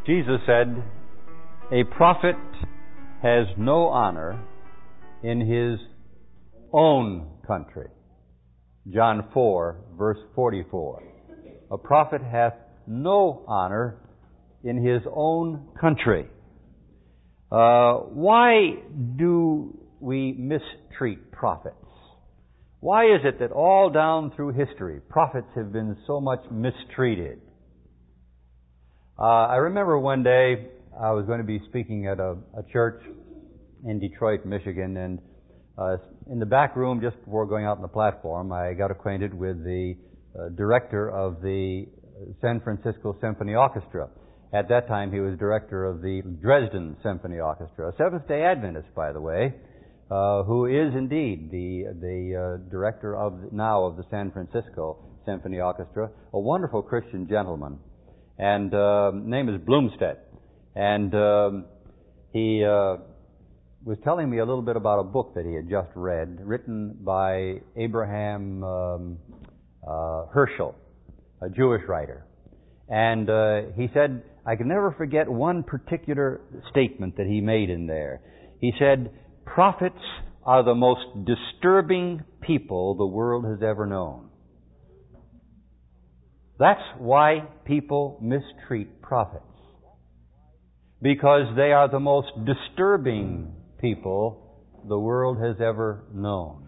Jesus said, "A prophet has no honor in his own country." John 4, verse 44. A prophet hath no honor in his own country. Why do we mistreat prophets? Why is it that all down through history, prophets have been so much mistreated? I remember one day I was going to be speaking at a church in Detroit, Michigan, and in the back room, just before going out on the platform, I got acquainted with the director of the San Francisco Symphony Orchestra. At that time, he was director of the Dresden Symphony Orchestra, a Seventh-day Adventist, by the way, who is indeed the director of the San Francisco Symphony Orchestra, a wonderful Christian gentleman, and name is Blumstedt. And he was telling me a little bit about a book that he had just read, written by Abraham Herschel, a Jewish writer. And he said, I can never forget one particular statement that he made in there. He said, "Prophets are the most disturbing people the world has ever known." That's why people mistreat prophets. Because they are the most disturbing people the world has ever known.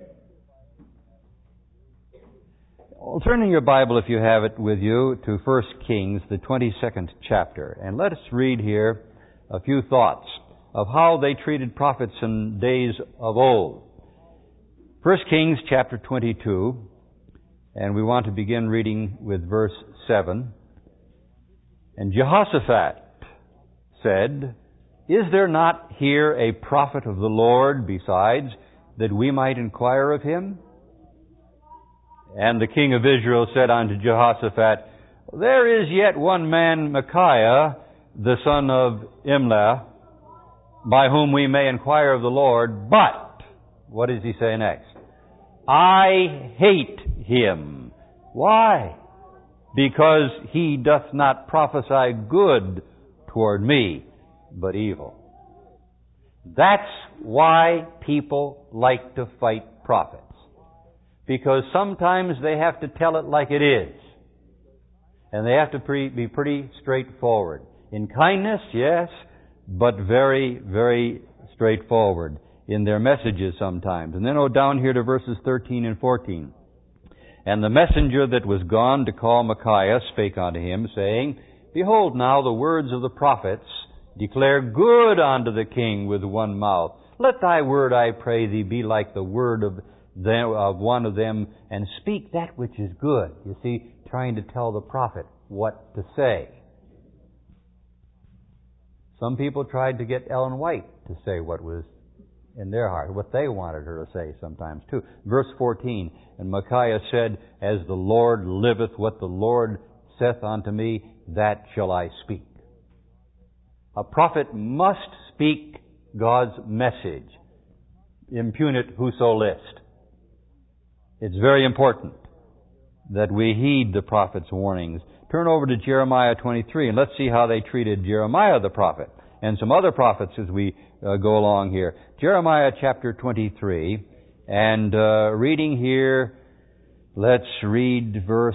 Well, turn in your Bible, if you have it with you, to 1 Kings, the 22nd chapter. And let us read here a few thoughts of how they treated prophets in days of old. 1 Kings chapter 22, and we want to begin reading with verse 7. "And Jehoshaphat said, Is there not here a prophet of the Lord besides, that we might inquire of him? And the king of Israel said unto Jehoshaphat, There is yet one man, Micaiah, the son of Imlah, by whom we may inquire of the Lord. But," what does he say next? "I hate him." Why? "Because he doth not prophesy good toward me, but evil." That's why people like to fight prophets. Because sometimes they have to tell it like it is. And they have to be pretty straightforward. In kindness, yes, but very, very straightforward in their messages sometimes. And then down here to verses 13 and 14. "And the messenger that was gone to call Micaiah spake unto him, saying, Behold now the words of the prophets declare good unto the king with one mouth. Let thy word, I pray thee, be like the word of one of them, and speak that which is good." You see, trying to tell the prophet what to say. Some people tried to get Ellen White to say what was in their heart, what they wanted her to say sometimes too. Verse 14, "And Micaiah said, As the Lord liveth, what the Lord saith unto me, that shall I speak." A prophet must speak God's message. Impugn it whoso list. It's very important that we heed the prophet's warnings. Turn over to Jeremiah 23 and let's see how they treated Jeremiah the prophet and some other prophets as we go along here. Jeremiah chapter 23, and reading here, let's read verse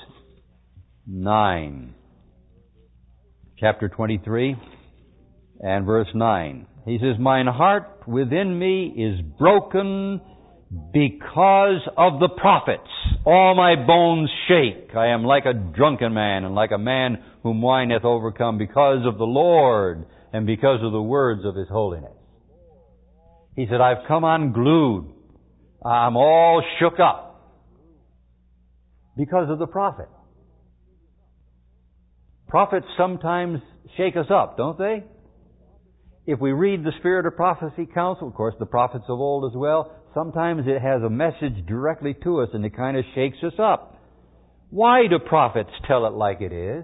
9. Chapter 23 and verse 9. He says, "Mine heart within me is broken because of the prophets. All my bones shake. I am like a drunken man, and like a man whom wine hath overcome, because of the Lord, and because of the words of His holiness." He said, I've come unglued. I'm all shook up because of the prophet. Prophets sometimes shake us up, don't they? If we read the Spirit of Prophecy Council, of course, the prophets of old as well, sometimes it has a message directly to us and it kind of shakes us up. Why do prophets tell it like it is?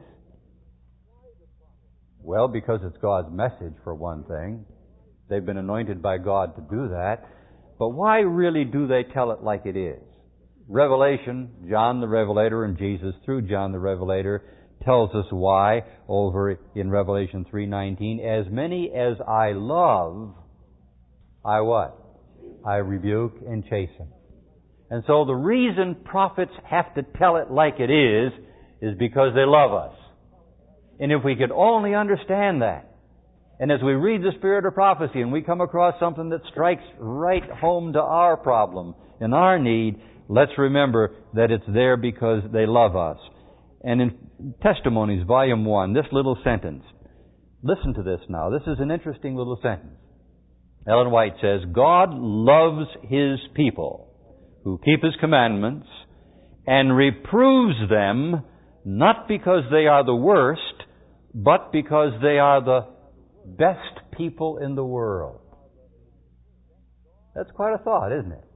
Well, because it's God's message, for one thing. They've been anointed by God to do that. But why really do they tell it like it is? Revelation, John the Revelator and Jesus through John the Revelator tells us why over in Revelation 3:19. As many as I love, I what? I rebuke and chasten. And so the reason prophets have to tell it like it is because they love us. And if we could only understand that, and as we read the Spirit of prophecy and we come across something that strikes right home to our problem and our need, let's remember that it's there because they love us. And in Testimonies, Volume 1, this little sentence. Listen to this now. This is an interesting little sentence. Ellen White says, God loves His people who keep His commandments and reproves them not because they are the worst, but because they are the best people in the world. That's quite a thought, isn't it?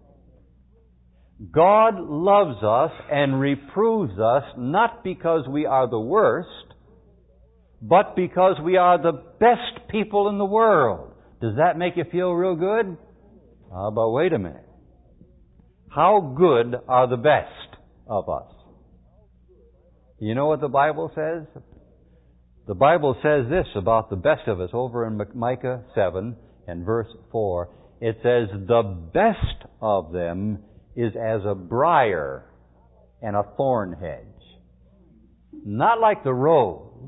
God loves us and reproves us not because we are the worst, but because we are the best people in the world. Does that make you feel real good? But wait a minute. How good are the best of us? You know what the Bible says? The Bible says this about the best of us over in Micah 7 and verse 4. It says, the best of them is as a briar and a thorn hedge. Not like the rose,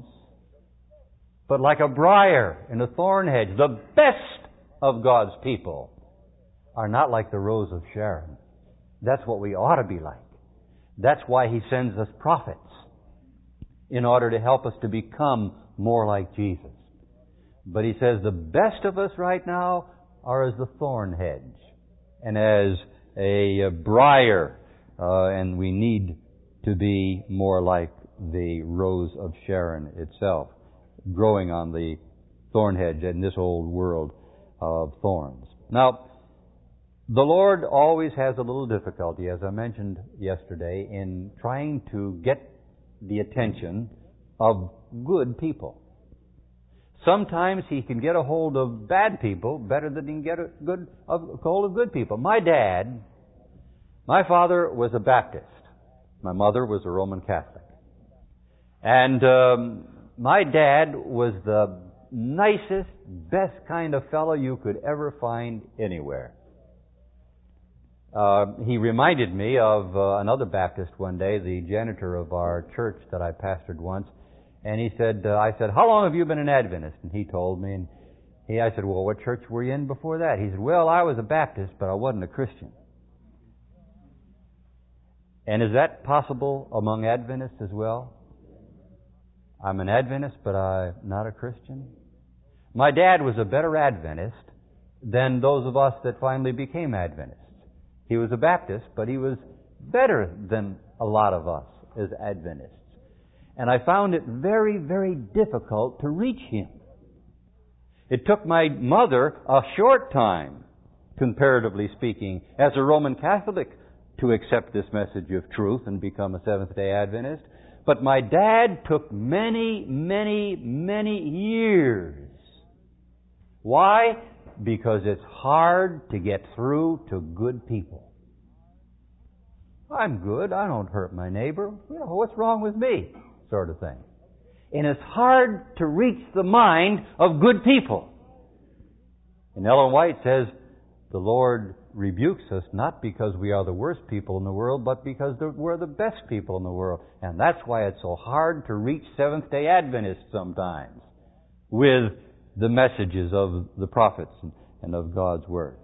but like a briar and a thorn hedge. The best of God's people are not like the rose of Sharon. That's what we ought to be like. That's why He sends us prophets, in order to help us to become more like Jesus. But He says the best of us right now are as the thorn hedge and as a briar, and we need to be more like the rose of Sharon itself, growing on the thorn hedge in this old world of thorns. Now, the Lord always has a little difficulty, as I mentioned yesterday, in trying to get the attention of good people. Sometimes He can get a hold of bad people better than He can get a hold of good people. My father was a Baptist. My mother was a Roman Catholic. And my dad was the nicest, best kind of fellow you could ever find anywhere. He reminded me of another Baptist one day, the janitor of our church that I pastored once. And he said, I said, how long have you been an Adventist? And he told me. And I said, well, what church were you in before that? He said, well, I was a Baptist, but I wasn't a Christian. And is that possible among Adventists as well? I'm an Adventist, but I'm not a Christian. My dad was a better Adventist than those of us that finally became Adventists. He was a Baptist, but he was better than a lot of us as Adventists. And I found it very, very difficult to reach him. It took my mother a short time, comparatively speaking, as a Roman Catholic, to accept this message of truth and become a Seventh-day Adventist. But my dad took many, many, many years. Why? Because it's hard to get through to good people. I'm good. I don't hurt my neighbor. You know, what's wrong with me? Sort of thing. And it's hard to reach the mind of good people. And Ellen White says, the Lord rebukes us not because we are the worst people in the world, but because we're the best people in the world. And that's why it's so hard to reach Seventh-day Adventists sometimes with the messages of the prophets and of God's Word.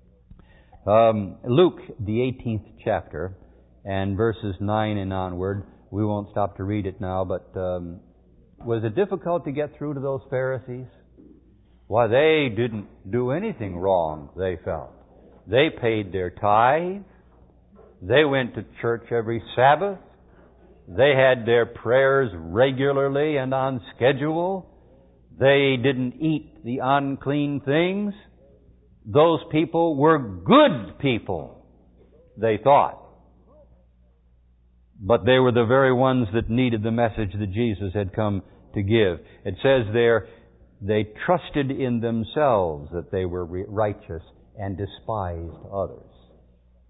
Luke, the 18th chapter, and verses 9 and onward. We won't stop to read it now, but was it difficult to get through to those Pharisees? Why, they didn't do anything wrong, they felt. They paid their tithe. They went to church every Sabbath. They had their prayers regularly and on schedule. They didn't eat the unclean things. Those people were good people, they thought. But they were the very ones that needed the message that Jesus had come to give. It says there, they trusted in themselves that they were righteous and despised others.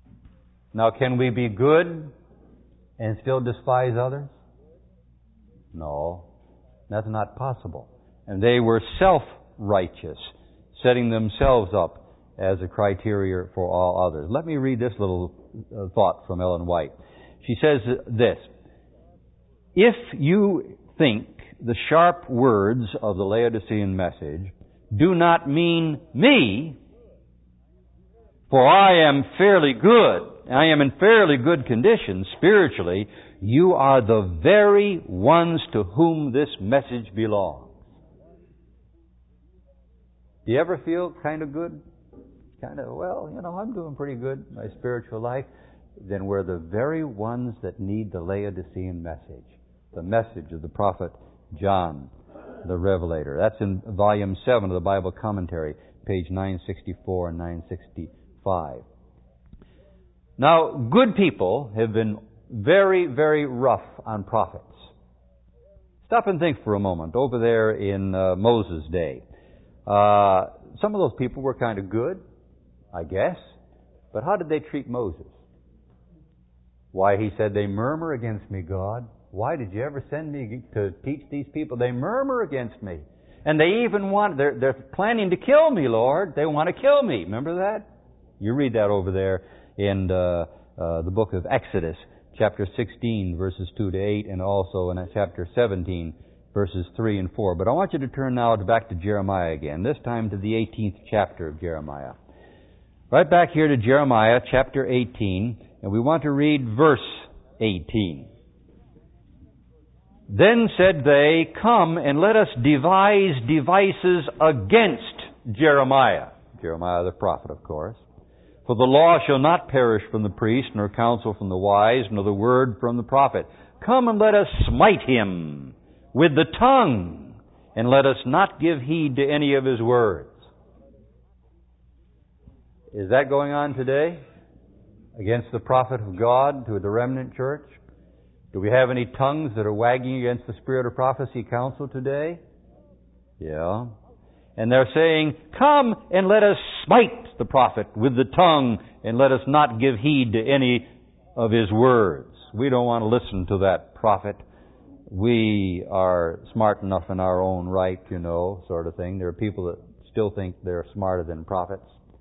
Now, can we be good and still despise others? No, that's not possible. And they were self-righteous, setting themselves up as a criteria for all others. Let me read this little thought from Ellen White. She says this: if you think the sharp words of the Laodicean message do not mean me, for I am fairly good, I am in fairly good condition spiritually, you are the very ones to whom this message belongs. Do you ever feel kind of good? Well, I'm doing pretty good in my spiritual life. Then we're the very ones that need the Laodicean message, the message of the prophet John the Revelator. That's in volume 7 of the Bible Commentary, page 964 and 965. Now, good people have been very, very rough on prophets. Stop and think for a moment. Over there in Moses' day, some of those people were kind of good, I guess. But how did they treat Moses? Why, he said, they murmur against me, God. Why did you ever send me to teach these people? They murmur against me. And they even they're planning to kill me, Lord. They want to kill me. Remember that? You read that over there in the book of Exodus, chapter 16, verses 2 to 8, and also in chapter 17, verses 3 and 4. But I want you to turn now back to Jeremiah again, this time to the 18th chapter of Jeremiah. Right back here to Jeremiah, chapter 18, and we want to read verse 18. Then said they, come and let us devise devices against Jeremiah. Jeremiah the prophet, of course. For the law shall not perish from the priest, nor counsel from the wise, nor the word from the prophet. Come and let us smite him with the tongue, and let us not give heed to any of his words. Is that going on today? Against the prophet of God, to the remnant church? Do we have any tongues that are wagging against the spirit of prophecy counsel today? Yeah. And they're saying, come and let us smite the prophet with the tongue, and let us not give heed to any of his words. We don't want to listen to that prophet. We are smart enough in our own right, sort of thing. There are people that still think they're smarter than prophets.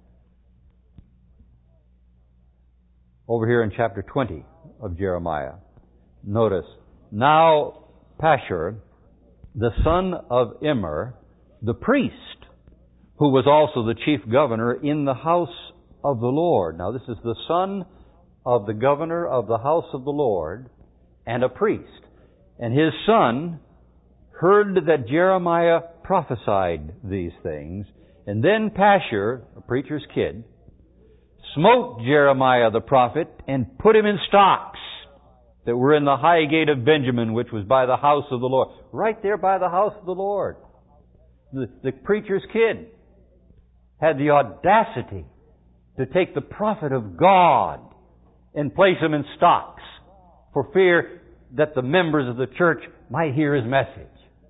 Over here in chapter 20 of Jeremiah, notice, now Pashur, the son of Immer, the priest, who was also the chief governor in the house of the Lord. Now this is the son of the governor of the house of the Lord and a priest. And his son heard that Jeremiah prophesied these things. And then Pashur, a preacher's kid, smote Jeremiah the prophet and put him in stocks that were in the high gate of Benjamin, which was by the house of the Lord. Right there by the house of the Lord. The preacher's kid had the audacity to take the prophet of God and place him in stocks for fear that the members of the church might hear his message.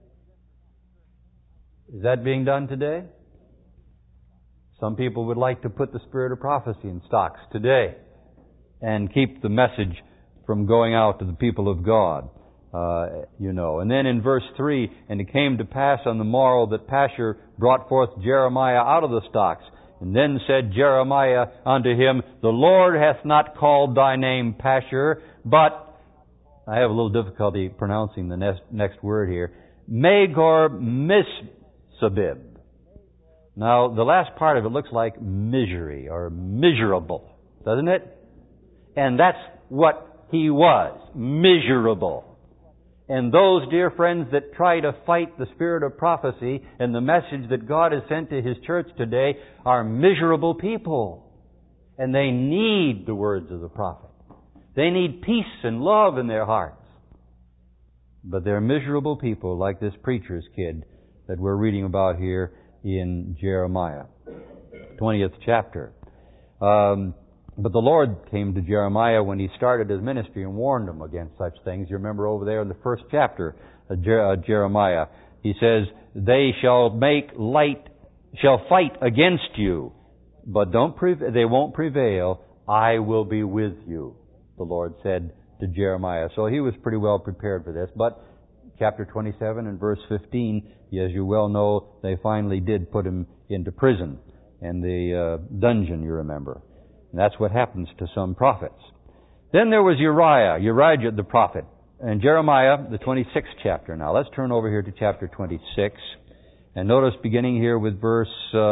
Is that being done today? Some people would like to put the spirit of prophecy in stocks today and keep the message from going out to the people of God, And then in verse 3, and it came to pass on the morrow that Pashur brought forth Jeremiah out of the stocks. And then said Jeremiah unto him, the Lord hath not called thy name Pashur, but, I have a little difficulty pronouncing the next word here, Magor Missabib. Now, the last part of it looks like misery or miserable, doesn't it? And that's what he was, miserable. And those dear friends that try to fight the spirit of prophecy and the message that God has sent to His church today are miserable people. And they need the words of the prophet. They need peace and love in their hearts. But they're miserable people like this preacher's kid that we're reading about here in Jeremiah, 20th chapter. But the Lord came to Jeremiah when he started his ministry and warned him against such things. You remember over there in the first chapter of Jeremiah, he says, they shall fight against you, but they won't prevail. I will be with you, the Lord said to Jeremiah. So he was pretty well prepared for this. But chapter 27 and verse 15, as you well know, they finally did put him into prison and the dungeon, you remember. And that's what happens to some prophets. Then there was Uriah the prophet. And Jeremiah, the 26th chapter now. Let's turn over here to chapter 26. And notice beginning here with verse,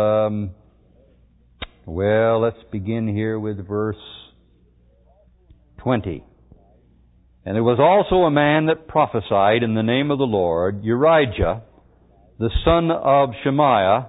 let's begin here with verse 20. And there was also a man that prophesied in the name of the Lord, Urijah, the son of Shemaiah,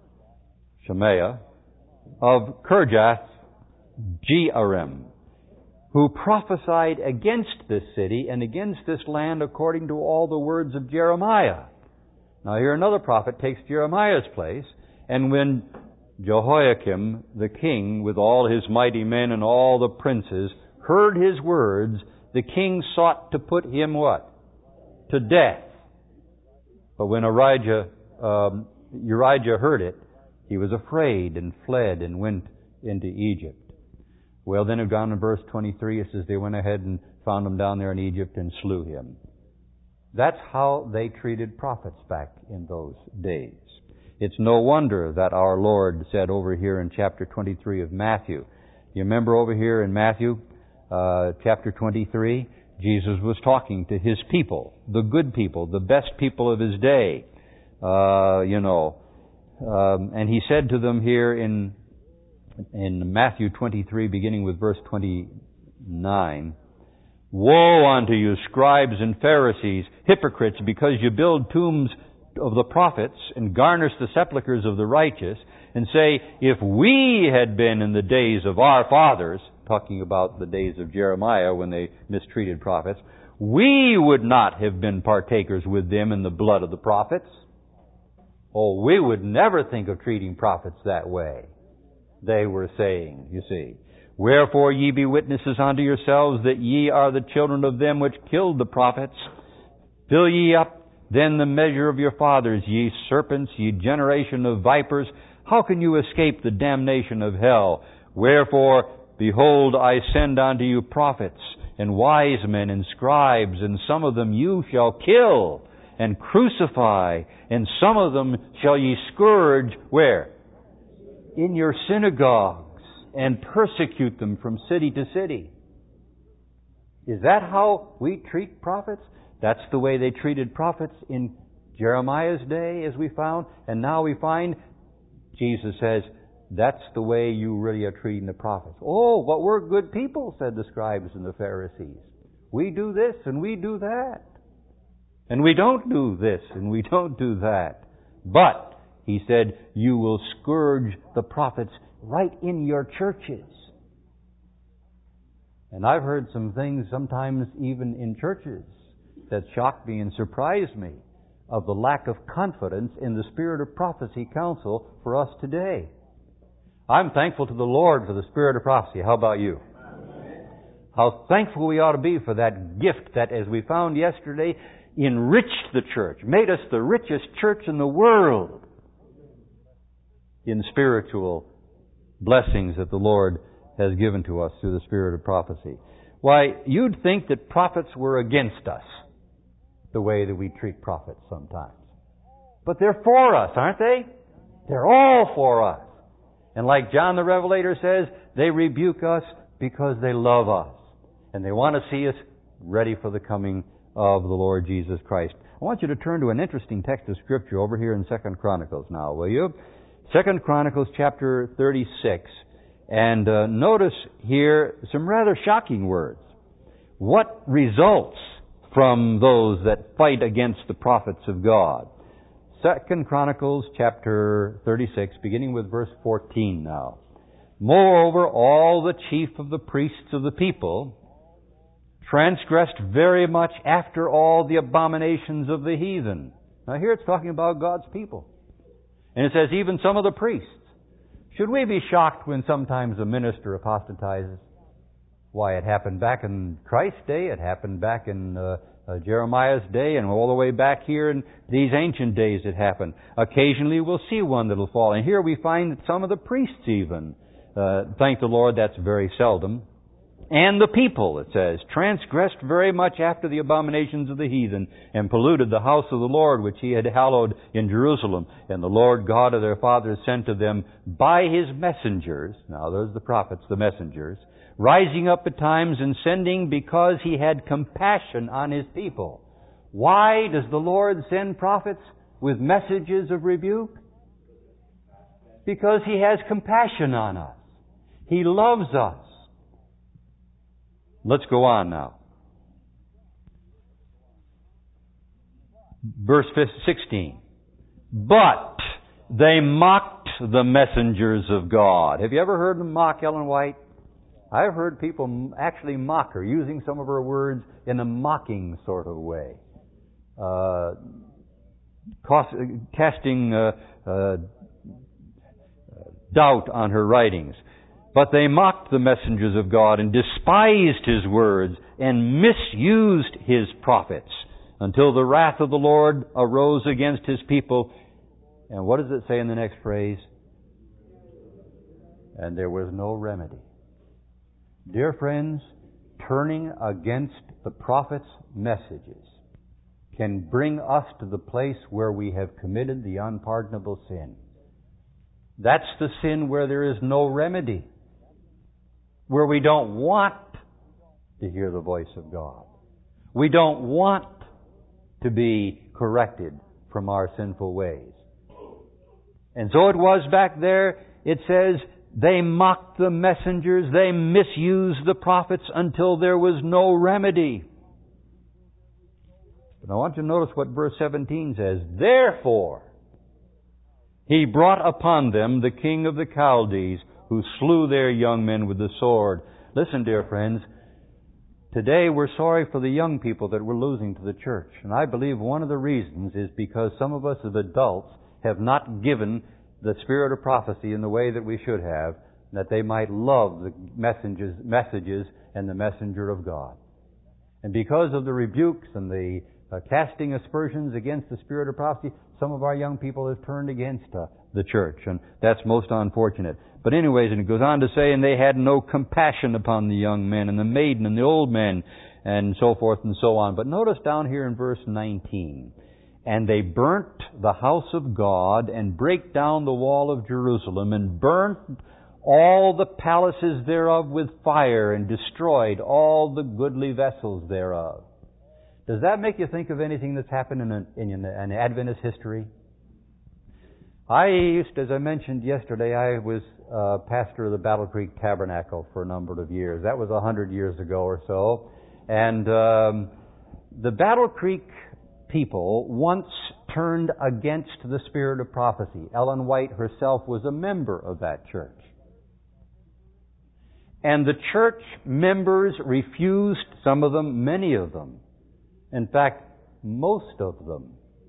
of Kirjath Jearim, who prophesied against this city and against this land according to all the words of Jeremiah. Now here another prophet takes Jeremiah's place, and when Jehoiakim the king, with all his mighty men and all the princes, heard his words, the king sought to put him what? To death. But when Urijah heard it, he was afraid and fled and went into Egypt. Well, then down in verse 23, it says they went ahead and found him down there in Egypt and slew him. That's how they treated prophets back in those days. It's no wonder that our Lord said over here in chapter 23 of Matthew. You remember over here in Matthew, chapter 23, Jesus was talking to His people, the good people, the best people of His day, and He said to them here in Matthew 23, beginning with verse 29, "Woe unto you, scribes and Pharisees, hypocrites, because you build tombs of the prophets and garnish the sepulchres of the righteous, and say, if we had been in the days of our fathers," talking about the days of Jeremiah when they mistreated prophets, "we would not have been partakers with them in the blood of the prophets." Oh, we would never think of treating prophets that way, they were saying, you see. "Wherefore ye be witnesses unto yourselves that ye are the children of them which killed the prophets. Fill ye up then the measure of your fathers, ye serpents, ye generation of vipers. How can you escape the damnation of hell? Wherefore, behold, I send unto you prophets and wise men and scribes, and some of them you shall kill and crucify, and some of them shall ye scourge," where? "In your synagogues, and persecute them from city to city." Is that how we treat prophets? That's the way they treated prophets in Jeremiah's day, as we found. And now we find, Jesus says, that's the way you really are treating the prophets. "Oh, but we're good people," said the scribes and the Pharisees. "We do this and we do that. And we don't do this and we don't do that." But, He said, you will scourge the prophets right in your churches. And I've heard some things, sometimes even in churches, that shocked me and surprised me, of the lack of confidence in the Spirit of Prophecy Council for us today. I'm thankful to the Lord for the Spirit of Prophecy. How about you? How thankful we ought to be for that gift that, as we found yesterday, enriched the church, made us the richest church in the world in spiritual blessings that the Lord has given to us through the Spirit of Prophecy. Why, you'd think that prophets were against us, the way that we treat prophets sometimes. But they're for us, aren't they? They're all for us. And like John the Revelator says, they rebuke us because they love us. And they want to see us ready for the coming of the Lord Jesus Christ. I want you to turn to an interesting text of Scripture over here in 2 Chronicles now, will you? 2 Chronicles chapter 36. And notice here some rather shocking words. What results from those that fight against the prophets of God? 2 Chronicles chapter 36, beginning with verse 14 now. "Moreover, all the chief of the priests of the people transgressed very much after all the abominations of the heathen." Now here it's talking about God's people. And it says even some of the priests. Should we be shocked when sometimes a minister apostatizes? Why, it happened back in Christ's day, it happened back in Jeremiah's day, and all the way back here in these ancient days it happened. Occasionally we'll see one that'll fall. And here we find that some of the priests even, thank the Lord, that's very seldom. And the people, it says, transgressed very much after the abominations of the heathen, and polluted the house of the Lord, which he had hallowed in Jerusalem. And the Lord God of their fathers sent to them by his messengers, now there's the prophets, the messengers, rising up at times and sending because he had compassion on his people. Why does the Lord send prophets with messages of rebuke? Because he has compassion on us. He loves us. Let's go on now. Verse 16. But they mocked the messengers of God. Have you ever heard them mock Ellen White? I've heard people actually mock her, using some of her words in a mocking sort of way. Casting doubt on her writings. But they mocked the messengers of God and despised his words and misused his prophets until the wrath of the Lord arose against his people. And what does it say in the next phrase? And there was no remedy. Dear friends, turning against the prophet's messages can bring us to the place where we have committed the unpardonable sin. That's the sin where there is no remedy, where we don't want to hear the voice of God. We don't want to be corrected from our sinful ways. And so it was back there. It says, they mocked the messengers, they misused the prophets until there was no remedy. But I want you to notice what verse 17 says. Therefore, he brought upon them the king of the Chaldees, who slew their young men with the sword. Listen, dear friends, today we're sorry for the young people that we're losing to the church. And I believe one of the reasons is because some of us as adults have not given the spirit of prophecy in the way that we should have, that they might love the messages and the messenger of God. And because of the rebukes and the casting aspersions against the spirit of prophecy, some of our young people have turned against the church, and that's most unfortunate. But anyways, and it goes on to say, and they had no compassion upon the young men and the maiden and the old men, and so forth and so on. But notice down here in verse 19, and they burnt the house of God and brake down the wall of Jerusalem and burnt all the palaces thereof with fire and destroyed all the goodly vessels thereof. Does that make you think of anything that's happened in Adventist history? As I mentioned yesterday, I was pastor of the Battle Creek Tabernacle for a number of years. That was 100 years ago or so. And the Battle Creek people once turned against the spirit of prophecy. Ellen White herself was a member of that church. And the church members refused, some of them, many of them, in fact, most of them,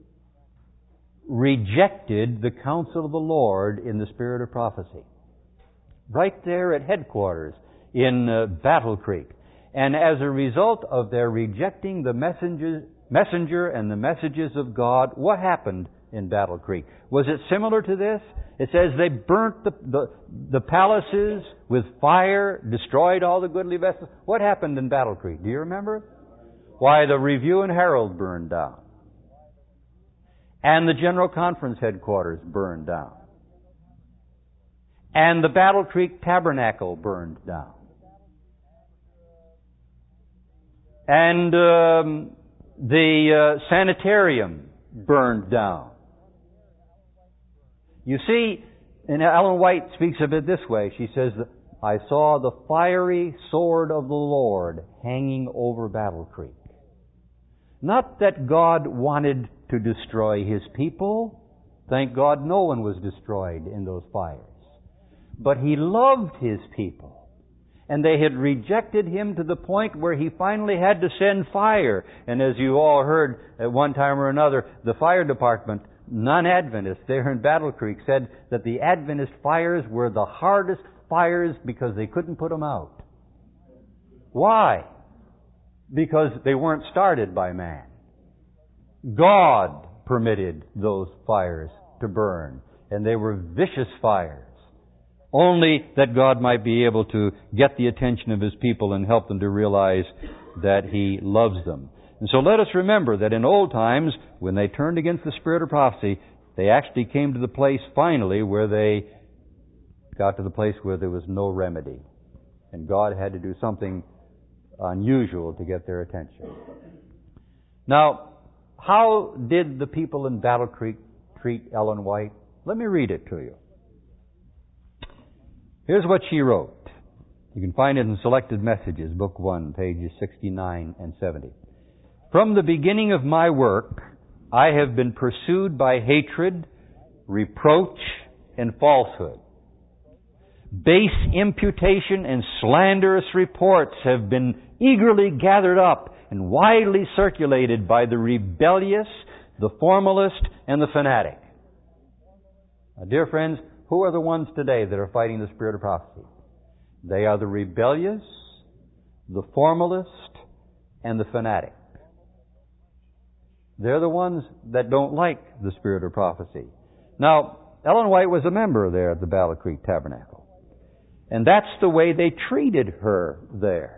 rejected the counsel of the Lord in the spirit of prophecy. Right there at headquarters in Battle Creek. And as a result of their rejecting the messenger and the messages of God, what happened in Battle Creek? Was it similar to this? It says they burnt the palaces with fire, destroyed all the goodly vessels. What happened in Battle Creek? Do you remember? Why, the Review and Herald burned down. And the General Conference headquarters burned down. And the Battle Creek Tabernacle burned down. And the sanitarium burned down. You see, and Ellen White speaks of it this way. She says, I saw the fiery sword of the Lord hanging over Battle Creek. Not that God wanted to destroy His people. Thank God no one was destroyed in those fires. But He loved His people. And they had rejected Him to the point where He finally had to send fire. And as you all heard at one time or another, the fire department, non-Adventists there in Battle Creek, said that the Adventist fires were the hardest fires because they couldn't put them out. Why? Because they weren't started by man. God permitted those fires to burn, and they were vicious fires. only that God might be able to get the attention of His people and help them to realize that He loves them. And so let us remember that in old times, when they turned against the spirit of prophecy, they actually came to the place finally where they got to the place where there was no remedy. And God had to do something unusual to get their attention. Now, how did the people in Battle Creek treat Ellen White? Let me read it to you. Here's what she wrote. You can find it in Selected Messages, Book 1, pages 69 and 70. From the beginning of my work, I have been pursued by hatred, reproach, and falsehood. Base imputation and slanderous reports have been eagerly gathered up and widely circulated by the rebellious, the formalist, and the fanatic. Now, dear friends, who are the ones today that are fighting the spirit of prophecy? They are the rebellious, the formalist, and the fanatic. They're the ones that don't like the spirit of prophecy. Now, Ellen White was a member there at the Battle Creek Tabernacle. And that's the way they treated her there.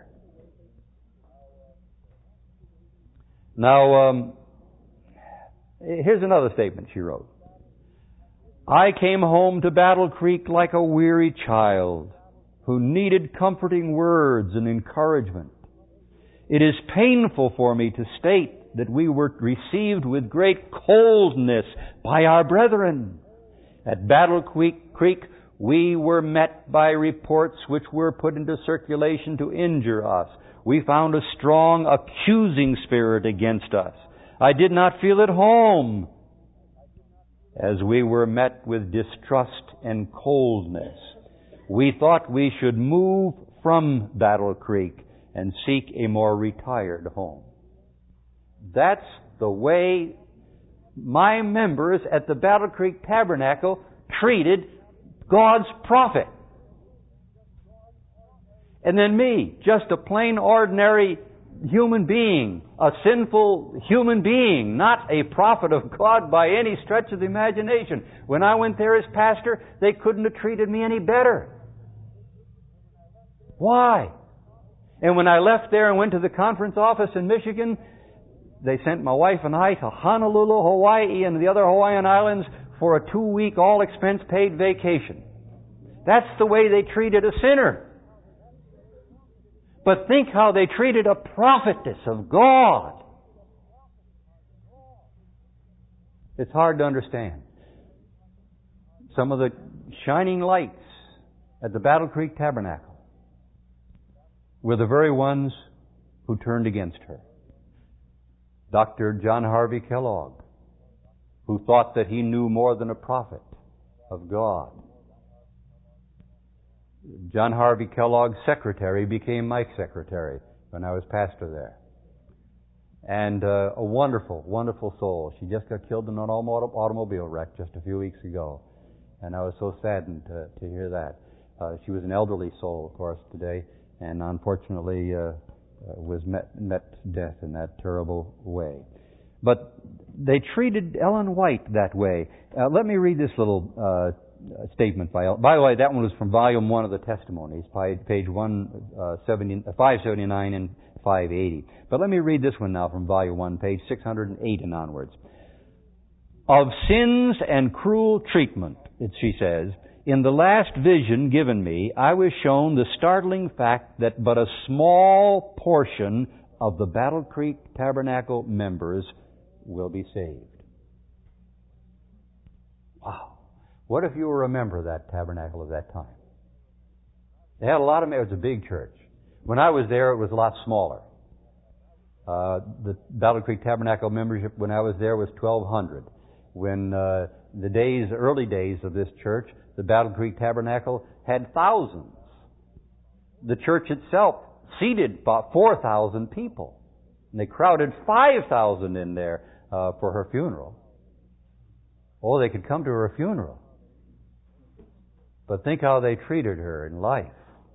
Now, here's another statement she wrote. I came home to Battle Creek like a weary child who needed comforting words and encouragement. It is painful for me to state that we were received with great coldness by our brethren. At Battle Creek, we were met by reports which were put into circulation to injure us. We found a strong accusing spirit against us. I did not feel at home, as we were met with distrust and coldness. We thought we should move from Battle Creek and seek a more retired home. That's the way my members at the Battle Creek Tabernacle treated God's prophet. And then me, just a plain ordinary human being, a sinful human being, not a prophet of God by any stretch of the imagination. When I went there as pastor, they couldn't have treated me any better. Why? And when I left there and went to the conference office in Michigan, they sent my wife and I to Honolulu, Hawaii, and the other Hawaiian Islands for a 2-week all-expense-paid vacation. That's the way they treated a sinner. But think how they treated a prophetess of God. It's hard to understand. Some of the shining lights at the Battle Creek Tabernacle were the very ones who turned against her. Dr. John Harvey Kellogg, who thought that he knew more than a prophet of God. John Harvey Kellogg's secretary became my secretary when I was pastor there. And a wonderful, wonderful soul. She just got killed in an automobile wreck just a few weeks ago. And I was so saddened to hear that. She was an elderly soul, of course, today, and unfortunately was met death in that terrible way. But they treated Ellen White that way. Let me read this little statement by the way, that one was from Volume 1 of the Testimonies, page 579 and 580. But let me read this one now from Volume 1, page 608 and onwards. Of sins and cruel treatment, she says, in the last vision given me, I was shown the startling fact that but a small portion of the Battle Creek Tabernacle members will be saved. Wow. What if you were a member of that tabernacle at that time? They had a lot of members. It was a big church. When I was there, it was a lot smaller. The Battle Creek Tabernacle membership when I was there was 1,200. When the early days of this church, the Battle Creek Tabernacle had thousands. The church itself seated about 4,000 people. And they crowded 5,000 in there for her funeral. Oh, they could come to her funeral. But think how they treated her in life.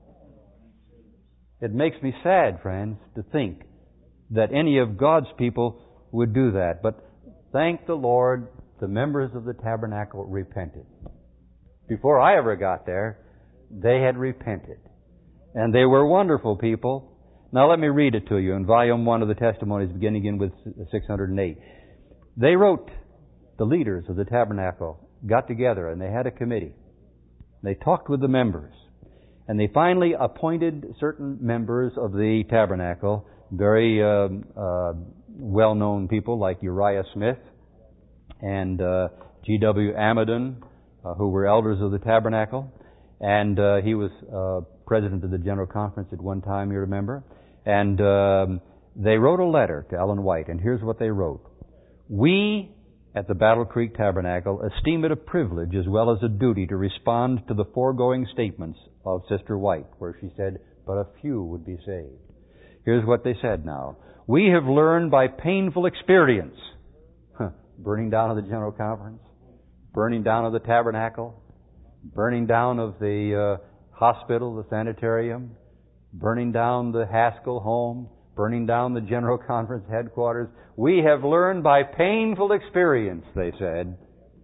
It makes me sad, friends, to think that any of God's people would do that. But thank the Lord, the members of the tabernacle repented. Before I ever got there, They had repented. And they were wonderful people. Now let me read it to you in volume 1 of the testimonies, beginning in with 608. They wrote, the leaders of the tabernacle got together and they had a committee. They talked with the members. And they finally appointed certain members of the tabernacle, very well-known people like Uriah Smith and G.W. Amadon, who were elders of the tabernacle. And he was president of the General Conference at one time, you remember. And they wrote a letter to Ellen White, and here's what they wrote. We at the Battle Creek Tabernacle esteem it a privilege as well as a duty to respond to the foregoing statements of Sister White, where she said, but a few would be saved. Here's what they said now. We have learned by painful experience, burning down of the General Conference, burning down of the tabernacle, burning down of the hospital, the sanitarium, burning down the Haskell home, burning down the General Conference headquarters. We have learned by painful experience, they said,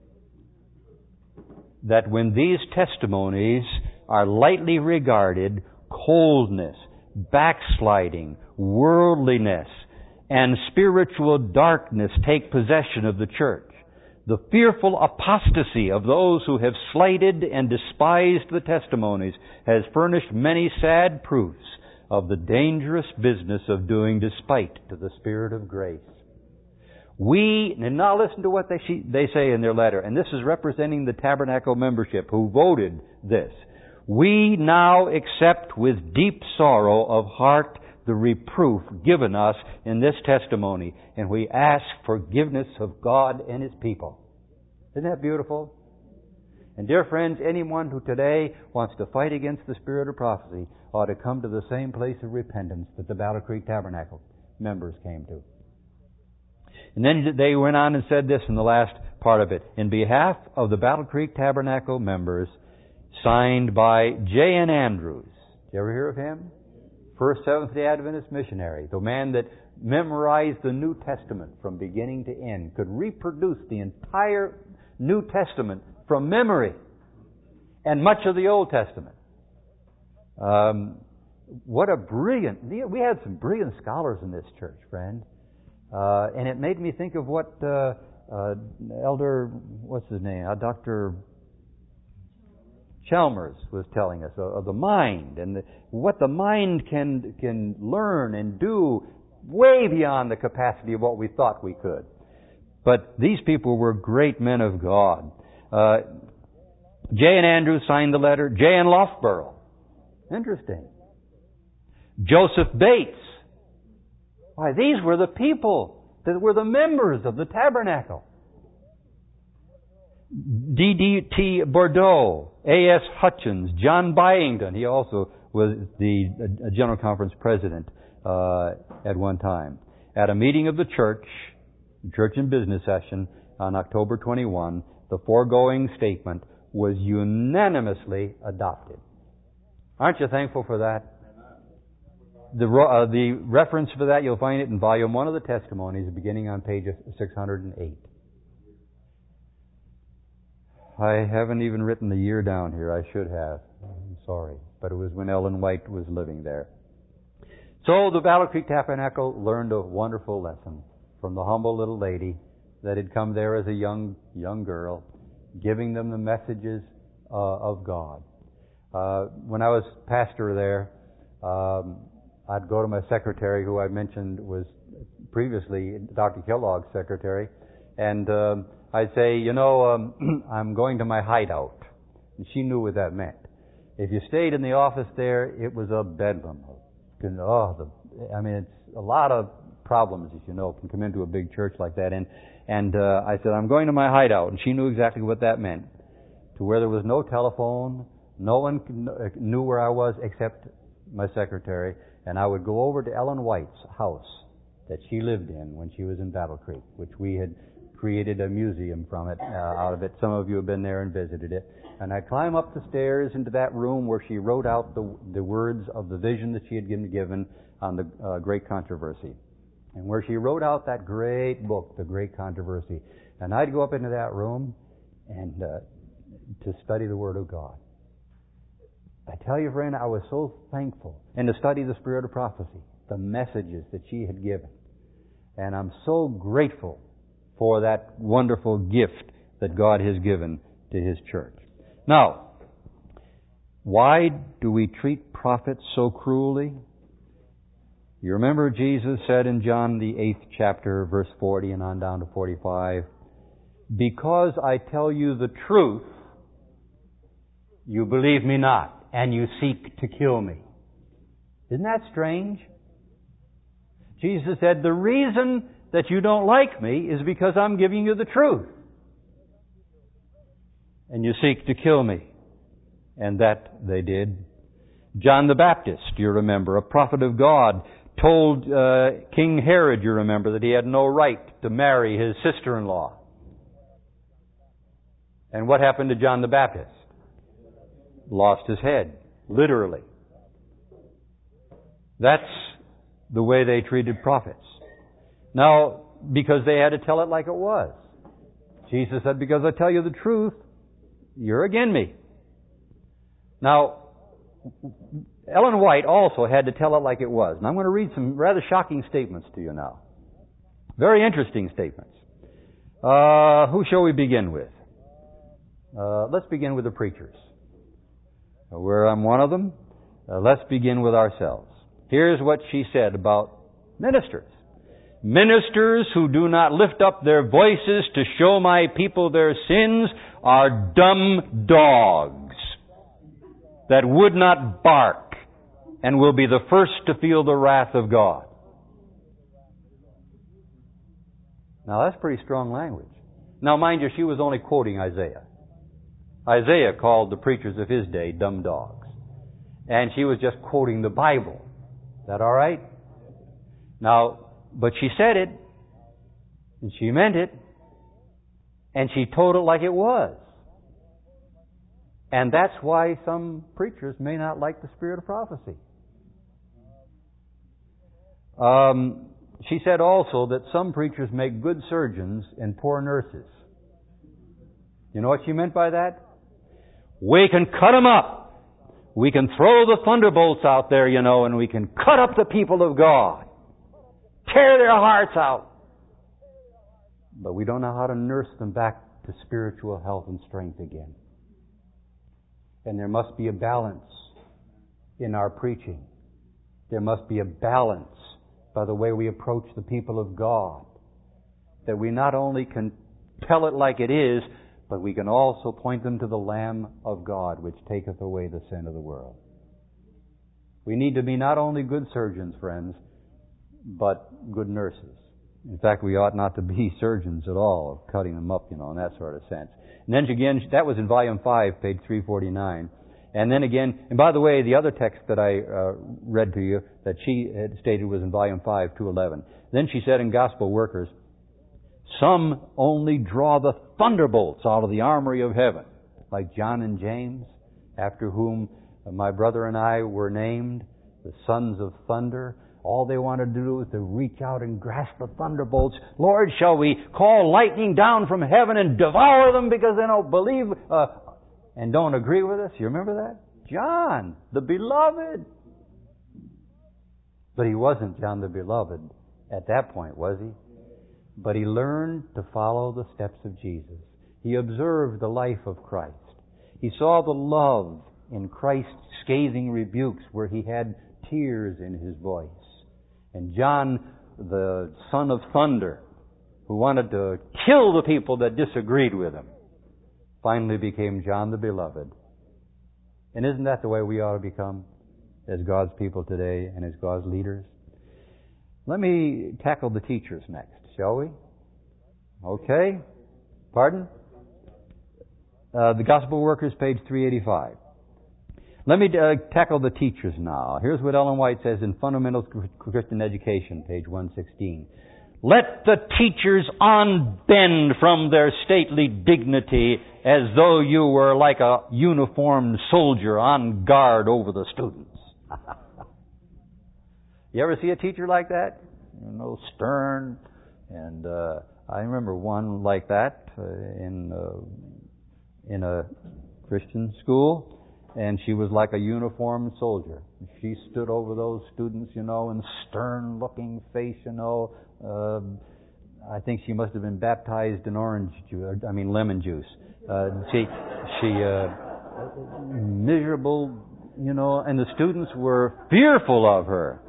that when these testimonies are lightly regarded, coldness, backsliding, worldliness, and spiritual darkness take possession of the church. The fearful apostasy of those who have slighted and despised the testimonies has furnished many sad proofs of the dangerous business of doing despite to the Spirit of grace. And now listen to what they say in their letter, and this is representing the tabernacle membership who voted this. We now accept with deep sorrow of heart the reproof given us in this testimony, and we ask forgiveness of God and His people. Isn't that beautiful? And dear friends, anyone who today wants to fight against the spirit of prophecy ought to come to the same place of repentance that the Battle Creek Tabernacle members came to. And then they went on and said this in the last part of it. In behalf of the Battle Creek Tabernacle members, signed by J.N. Andrews. Did you ever hear of him? First Seventh-day Adventist missionary. The man that memorized the New Testament from beginning to end. Could reproduce the entire New Testament from memory. And much of the Old Testament. What a brilliant... We had some brilliant scholars in this church, friend. And it made me think of what Elder... What's his name? Dr. Chalmers was telling us of the mind and what the mind can learn and do way beyond the capacity of what we thought we could. But these people were great men of God. J.N. Andrews signed the letter. J.N. Loughborough. Interesting. Joseph Bates. Why, these were the people that were the members of the tabernacle. D.D.T. Bordeaux, A.S. Hutchins, John Byington. He also was the General Conference president at one time. At a meeting of the church and business session on October 21, the foregoing statement was unanimously adopted. Aren't you thankful for that? The reference for that, you'll find it in volume 1 of the testimonies, beginning on page 608. I haven't even written the year down here. I should have. I'm sorry. But it was when Ellen White was living there. So the Battle Creek Tabernacle learned a wonderful lesson from the humble little lady that had come there as a young girl, giving them the messages of God. When I was pastor there, I'd go to my secretary, who I mentioned was previously Dr. Kellogg's secretary, and I'd say, I'm going to my hideout. And she knew what that meant. If you stayed in the office there, it was a bedlam. It's a lot of problems, as you know, can come into a big church like that. And I said, I'm going to my hideout. And she knew exactly what that meant. To where there was no telephone, no one knew where I was except my secretary. And I would go over to Ellen White's house that she lived in when she was in Battle Creek, which we had created a museum from it, out of it. Some of you have been there and visited it. And I'd climb up the stairs into that room where she wrote out the words of the vision that she had given on the Great Controversy. And where she wrote out that great book, The Great Controversy. And I'd go up into that room and to study the Word of God. I tell you, friend, I was so thankful. And to study the spirit of prophecy, the messages that she had given. And I'm so grateful for that wonderful gift that God has given to His church. Now, why do we treat prophets so cruelly? You remember Jesus said in John the 8th chapter, verse 40 and on down to 45, "Because I tell you the truth, you believe me not, and you seek to kill me." Isn't that strange? Jesus said, the reason that you don't like me is because I'm giving you the truth. And you seek to kill me. And that they did. John the Baptist, you remember, a prophet of God, told King Herod, you remember, that he had no right to marry his sister-in-law. And what happened to John the Baptist? Lost his head, literally. That's the way they treated prophets. Now, because they had to tell it like it was. Jesus said, because I tell you the truth, you're against me. Now, Ellen White also had to tell it like it was. And I'm going to read some rather shocking statements to you now. Very interesting statements. Who shall we begin with? Let's begin with the preachers. Where I'm one of them, let's begin with ourselves. Here's what she said about ministers. Ministers who do not lift up their voices to show my people their sins are dumb dogs that would not bark and will be the first to feel the wrath of God. Now that's pretty strong language. Now mind you, she was only quoting Isaiah. Isaiah called the preachers of his day dumb dogs. And she was just quoting the Bible. Is that all right? Now, but she said it, and she meant it, and she told it like it was. And that's why some preachers may not like the spirit of prophecy. She said also that some preachers make good surgeons and poor nurses. You know what she meant by that? We can cut them up. We can throw the thunderbolts out there, you know, and we can cut up the people of God. Tear their hearts out. But we don't know how to nurse them back to spiritual health and strength again. And there must be a balance in our preaching. There must be a balance by the way we approach the people of God. That we not only can tell it like it is, but we can also point them to the Lamb of God, which taketh away the sin of the world. We need to be not only good surgeons, friends, but good nurses. In fact, we ought not to be surgeons at all, of cutting them up, you know, in that sort of sense. And then again, that was in volume 5, page 349. And then again, and by the way, the other text that I read to you that she had stated was in volume 5, 211. Then she said in Gospel Workers, some only draw the thunderbolts out of the armory of heaven, like John and James, after whom my brother and I were named, the sons of thunder. All they wanted to do was to reach out and grasp the thunderbolts. Lord, shall we call lightning down from heaven and devour them because they don't believe and don't agree with us? You remember that? John, the beloved. But he wasn't John the beloved at that point, was he? But he learned to follow the steps of Jesus. He observed the life of Christ. He saw the love in Christ's scathing rebukes where he had tears in his voice. And John, the son of thunder, who wanted to kill the people that disagreed with him, finally became John the beloved. And isn't that the way we ought to become as God's people today and as God's leaders? Let me tackle the teachers next, shall we? Okay. Pardon? The Gospel Workers, page 385. Let me tackle the teachers now. Here's what Ellen White says in Fundamentals Christian Education, page 116. Let the teachers unbend from their stately dignity as though you were like a uniformed soldier on guard over the students. You ever see a teacher like that? You know, stern. And I remember one like that in a Christian school. and she was like a uniformed soldier. She stood over those students, in stern-looking face, I think she must have been baptized in lemon juice. Miserable, and the students were fearful of her.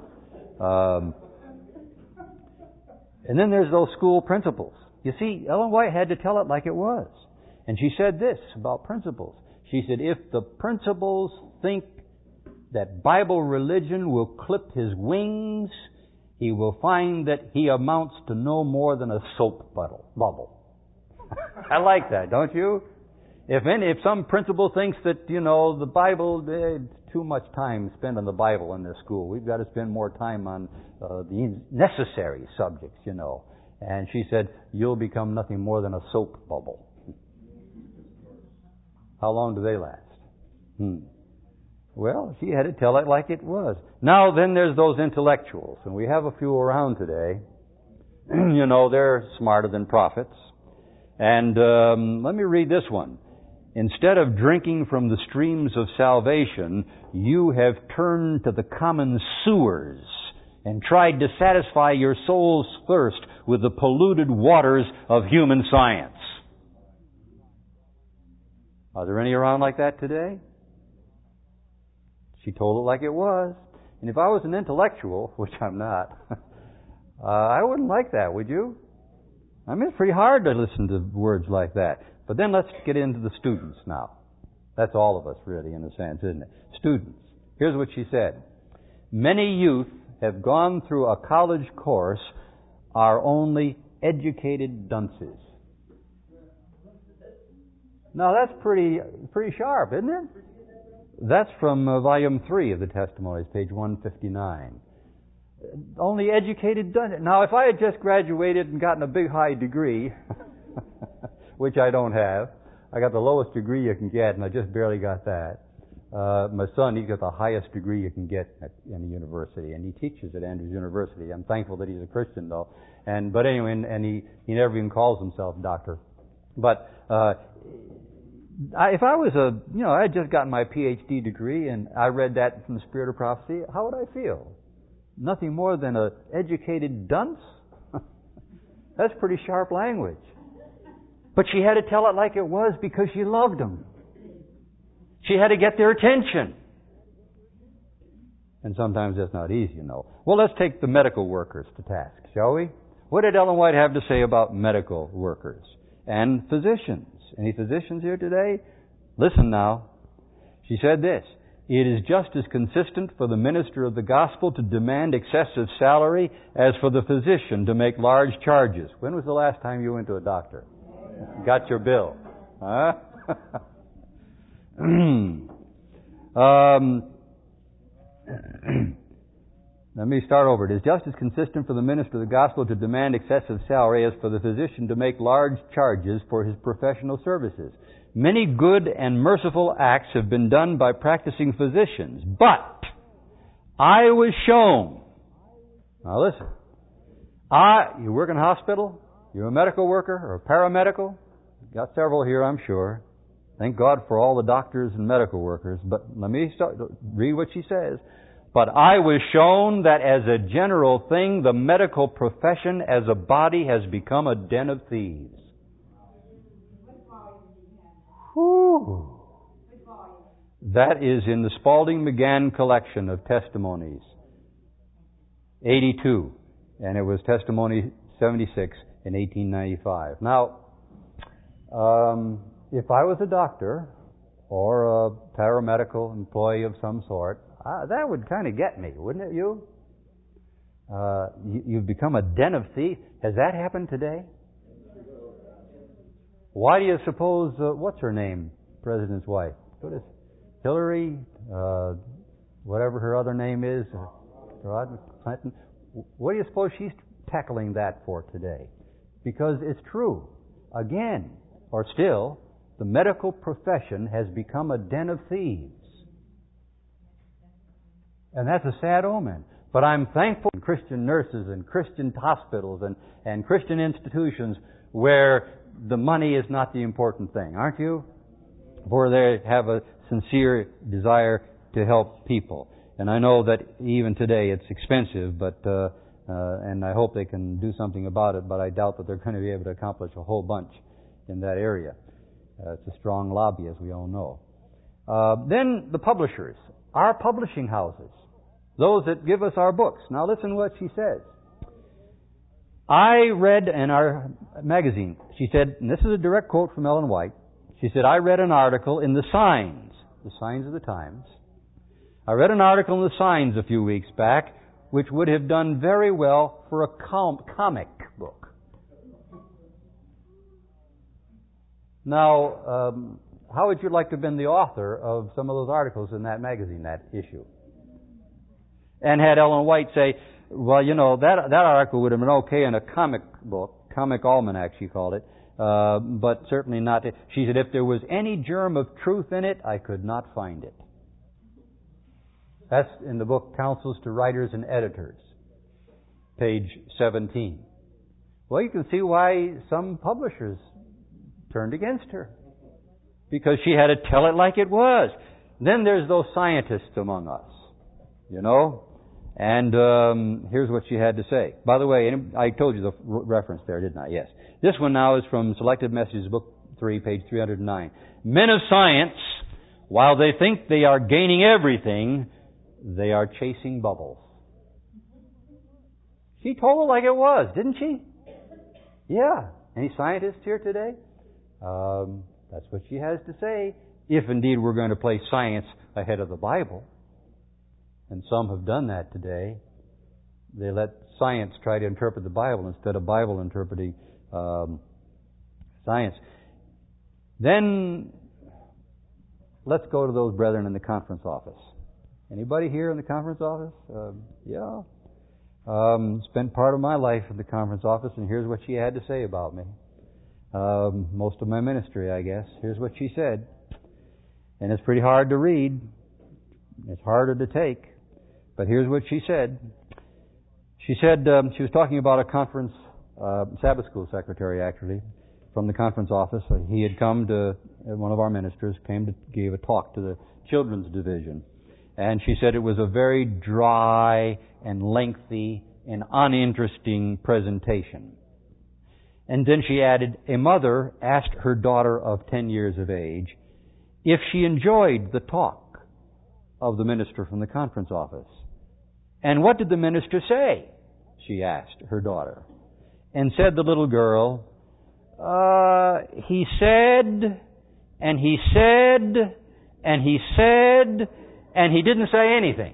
And then there's those school principals. You see, Ellen White had to tell it like it was. And she said this about principals. She said, if the principals think that Bible religion will clip his wings, he will find that he amounts to no more than a soap bubble. I like that, don't you? If some principal thinks that, the Bible, too much time spent on the Bible in this school. We've got to spend more time on the necessary subjects, And she said, you'll become nothing more than a soap bubble. How long do they last? Well, she had to tell it like it was. Now, then there's those intellectuals, and we have a few around today. They're smarter than prophets. And let me read this one. Instead of drinking from the streams of salvation, you have turned to the common sewers and tried to satisfy your soul's thirst with the polluted waters of human science. Are there any around like that today? She told it like it was. And if I was an intellectual, which I'm not, I wouldn't like that, would you? I mean, it's pretty hard to listen to words like that. But then let's get into the students now. That's all of us, really, in a sense, isn't it? Students. Here's what she said. Many youth have gone through a college course are only educated dunces. Now, that's pretty sharp, isn't it? That's from volume 3 of the Testimonies, page 159. Only educated dunces. Now, if I had just graduated and gotten a big high degree, which I don't have. I got the lowest degree you can get, and I just barely got that. My son, he's got the highest degree you can get in a university, and he teaches at Andrews University. I'm thankful that he's a Christian, though. But anyway, and he never even calls himself doctor. But if I was I had just gotten my PhD degree, and I read that from the Spirit of Prophecy, how would I feel? Nothing more than an educated dunce? That's pretty sharp language. But she had to tell it like it was because she loved them. She had to get their attention. And sometimes that's not easy, Well, let's take the medical workers to task, shall we? What did Ellen White have to say about medical workers and physicians? Any physicians here today? Listen now. She said this. It is just as consistent for the minister of the gospel to demand excessive salary as for the physician to make large charges. When was the last time you went to a doctor? Got your bill? Huh? Let me start over. It is just as consistent for the minister of the gospel to demand excessive salary as for the physician to make large charges for his professional services. Many good and merciful acts have been done by practicing physicians, but I was shown. Now listen. You work in a hospital? You're a medical worker or a paramedical? Got several here, I'm sure. Thank God for all the doctors and medical workers. But let me read what she says. But I was shown that as a general thing, the medical profession as a body has become a den of thieves. Whew. That is in the Spalding-McGann collection of testimonies. 82. And it was testimony 76 in 1895. Now, if I was a doctor or a paramedical employee of some sort, that would kind of get me, wouldn't it, you? You've become a den of thieves. Has that happened today? Why do you suppose, what's her name, President's wife? What is Hillary, whatever her other name is, Rodney Clinton? What do you suppose she's tackling that for today? Because it's true. Again, or still, the medical profession has become a den of thieves. And that's a sad omen. But I'm thankful for Christian nurses and Christian hospitals and Christian institutions where the money is not the important thing, aren't you? Where they have a sincere desire to help people. And I know that even today it's expensive, but and I hope they can do something about it, but I doubt that they're going to be able to accomplish a whole bunch in that area. It's a strong lobby, as we all know. Then the publishers, our publishing houses, those that give us our books. Now listen what she says. I read in our magazine, she said, and this is a direct quote from Ellen White, she said, I read an article in the Signs of the Times. I read an article in the Signs a few weeks back, which would have done very well for a comic book. Now, how would you like to have been the author of some of those articles in that magazine, that issue? And had Ellen White say, well, you know, that article would have been okay in a comic book, comic almanac, she called it, but certainly not. She said, if there was any germ of truth in it, I could not find it. That's in the book Counsels to Writers and Editors, page 17. Well, you can see why some publishers turned against her, because she had to tell it like it was. Then there's those scientists among us, you know, and here's what she had to say. By the way, I told you the reference there, didn't I? Yes. This one now is from Selected Messages, book 3, page 309. Men of science, while they think they are gaining everything, they are chasing bubbles. She told it like it was, didn't she? Yeah. Any scientists here today? That's what she has to say. If indeed we're going to place science ahead of the Bible, and some have done that today, they let science try to interpret the Bible instead of Bible interpreting science. Then let's go to those brethren in the conference office. Anybody here in the conference office? Yeah. Spent part of my life in the conference office, and here's what she had to say about me. Most of my ministry, I guess. Here's what she said. And it's pretty hard to read. It's harder to take. But here's what she said. She said, she was talking about a conference, Sabbath school secretary actually, from the conference office. He had come to, one of our ministers came to give a talk to the children's division. And she said it was a very dry and lengthy and uninteresting presentation. And then she added, a mother asked her daughter of 10 years of age if she enjoyed the talk of the minister from the conference office. And what did the minister say? She asked her daughter. And said the little girl, he said, and he said, and he said, and he didn't say anything.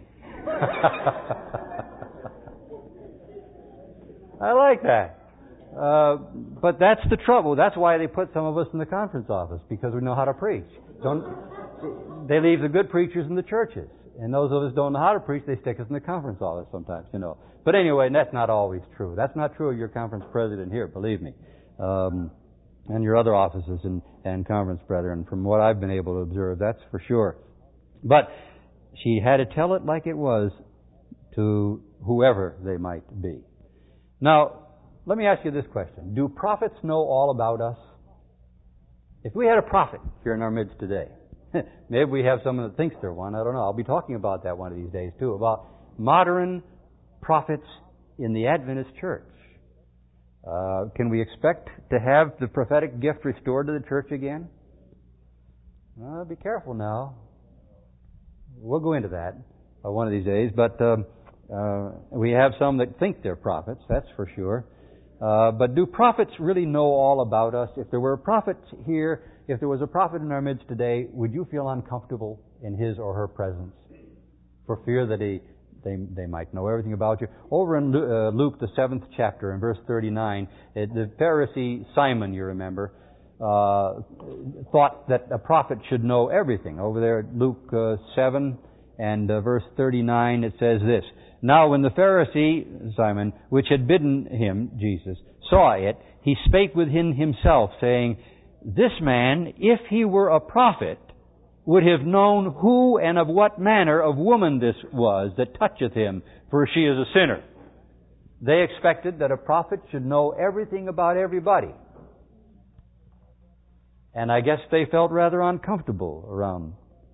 I like that. But that's the trouble. That's why they put some of us in the conference office, because we know how to preach. They leave the good preachers in the churches. And those of us who don't know how to preach, they stick us in the conference office sometimes, you know. But anyway, that's not always true. That's not true of your conference president here, believe me. And your other offices and conference brethren. From what I've been able to observe, that's for sure. But she had to tell it like it was to whoever they might be. Now, let me ask you this question. Do prophets know all about us? If we had a prophet here in our midst today, maybe we have someone that thinks they're one, I don't know. I'll be talking about that one of these days too, about modern prophets in the Adventist church. Can we expect to have the prophetic gift restored to the church again? Be careful now. We'll go into that one of these days, but we have some that think they're prophets, that's for sure. But do prophets really know all about us? If there were a prophet here, if there was a prophet in our midst today, would you feel uncomfortable in his or her presence for fear that they might know everything about you? Over in Luke, the 7th chapter, in verse 39, the Pharisee Simon, you remember, thought that a prophet should know everything. Over there at Luke 7 and verse 39, it says this, Now when the Pharisee, Simon, which had bidden him, Jesus, saw it, he spake within himself, saying, This man, if he were a prophet, would have known who and of what manner of woman this was that toucheth him, for she is a sinner. They expected that a prophet should know everything about everybody. And I guess they felt rather uncomfortable around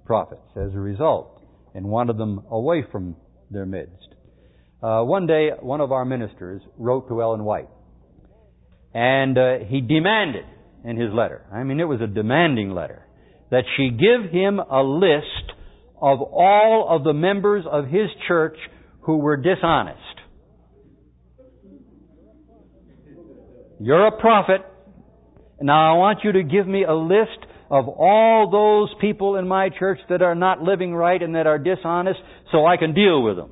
prophets as a result and wanted them away from their midst. One day, one of our ministers wrote to Ellen White, and he demanded in his letter, I mean it was a demanding letter, that she give him a list of all of the members of his church who were dishonest. You're a prophet. Now I want you to give me a list of all those people in my church that are not living right and that are dishonest so I can deal with them.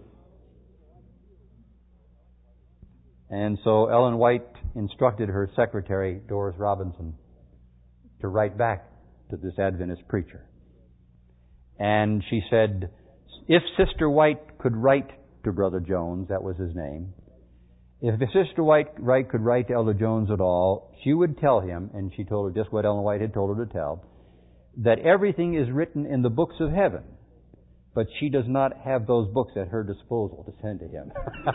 And so Ellen White instructed her secretary, Doris Robinson, to write back to this Adventist preacher. And she said, if Sister White could write to Brother Jones, that was his name, if Sister White could write to Elder Jones at all, she would tell him, and she told her just what Ellen White had told her to tell, that everything is written in the books of heaven, but she does not have those books at her disposal to send to him.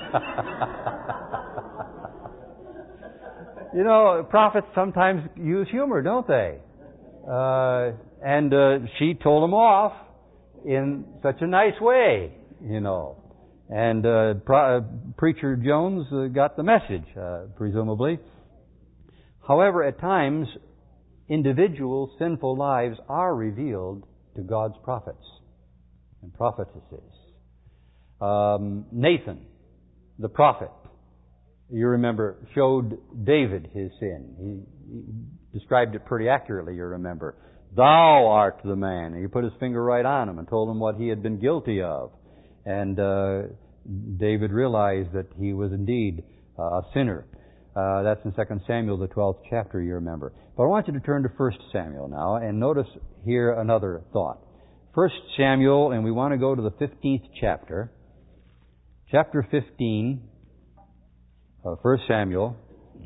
You know, prophets sometimes use humor, don't they? And she told him off in such a nice way, you know. And Preacher Jones got the message, presumably. However, at times, individual sinful lives are revealed to God's prophets and prophetesses. Nathan, the prophet, you remember, showed David his sin. He described it pretty accurately, you remember. Thou art the man. And he put his finger right on him and told him what he had been guilty of. And David realized that he was indeed a sinner. That's in 2 Samuel, the 12th chapter, you remember. But I want you to turn to 1 Samuel now and notice here another thought. 1 Samuel, and we want to go to the 15th chapter. Chapter 15 of 1 Samuel.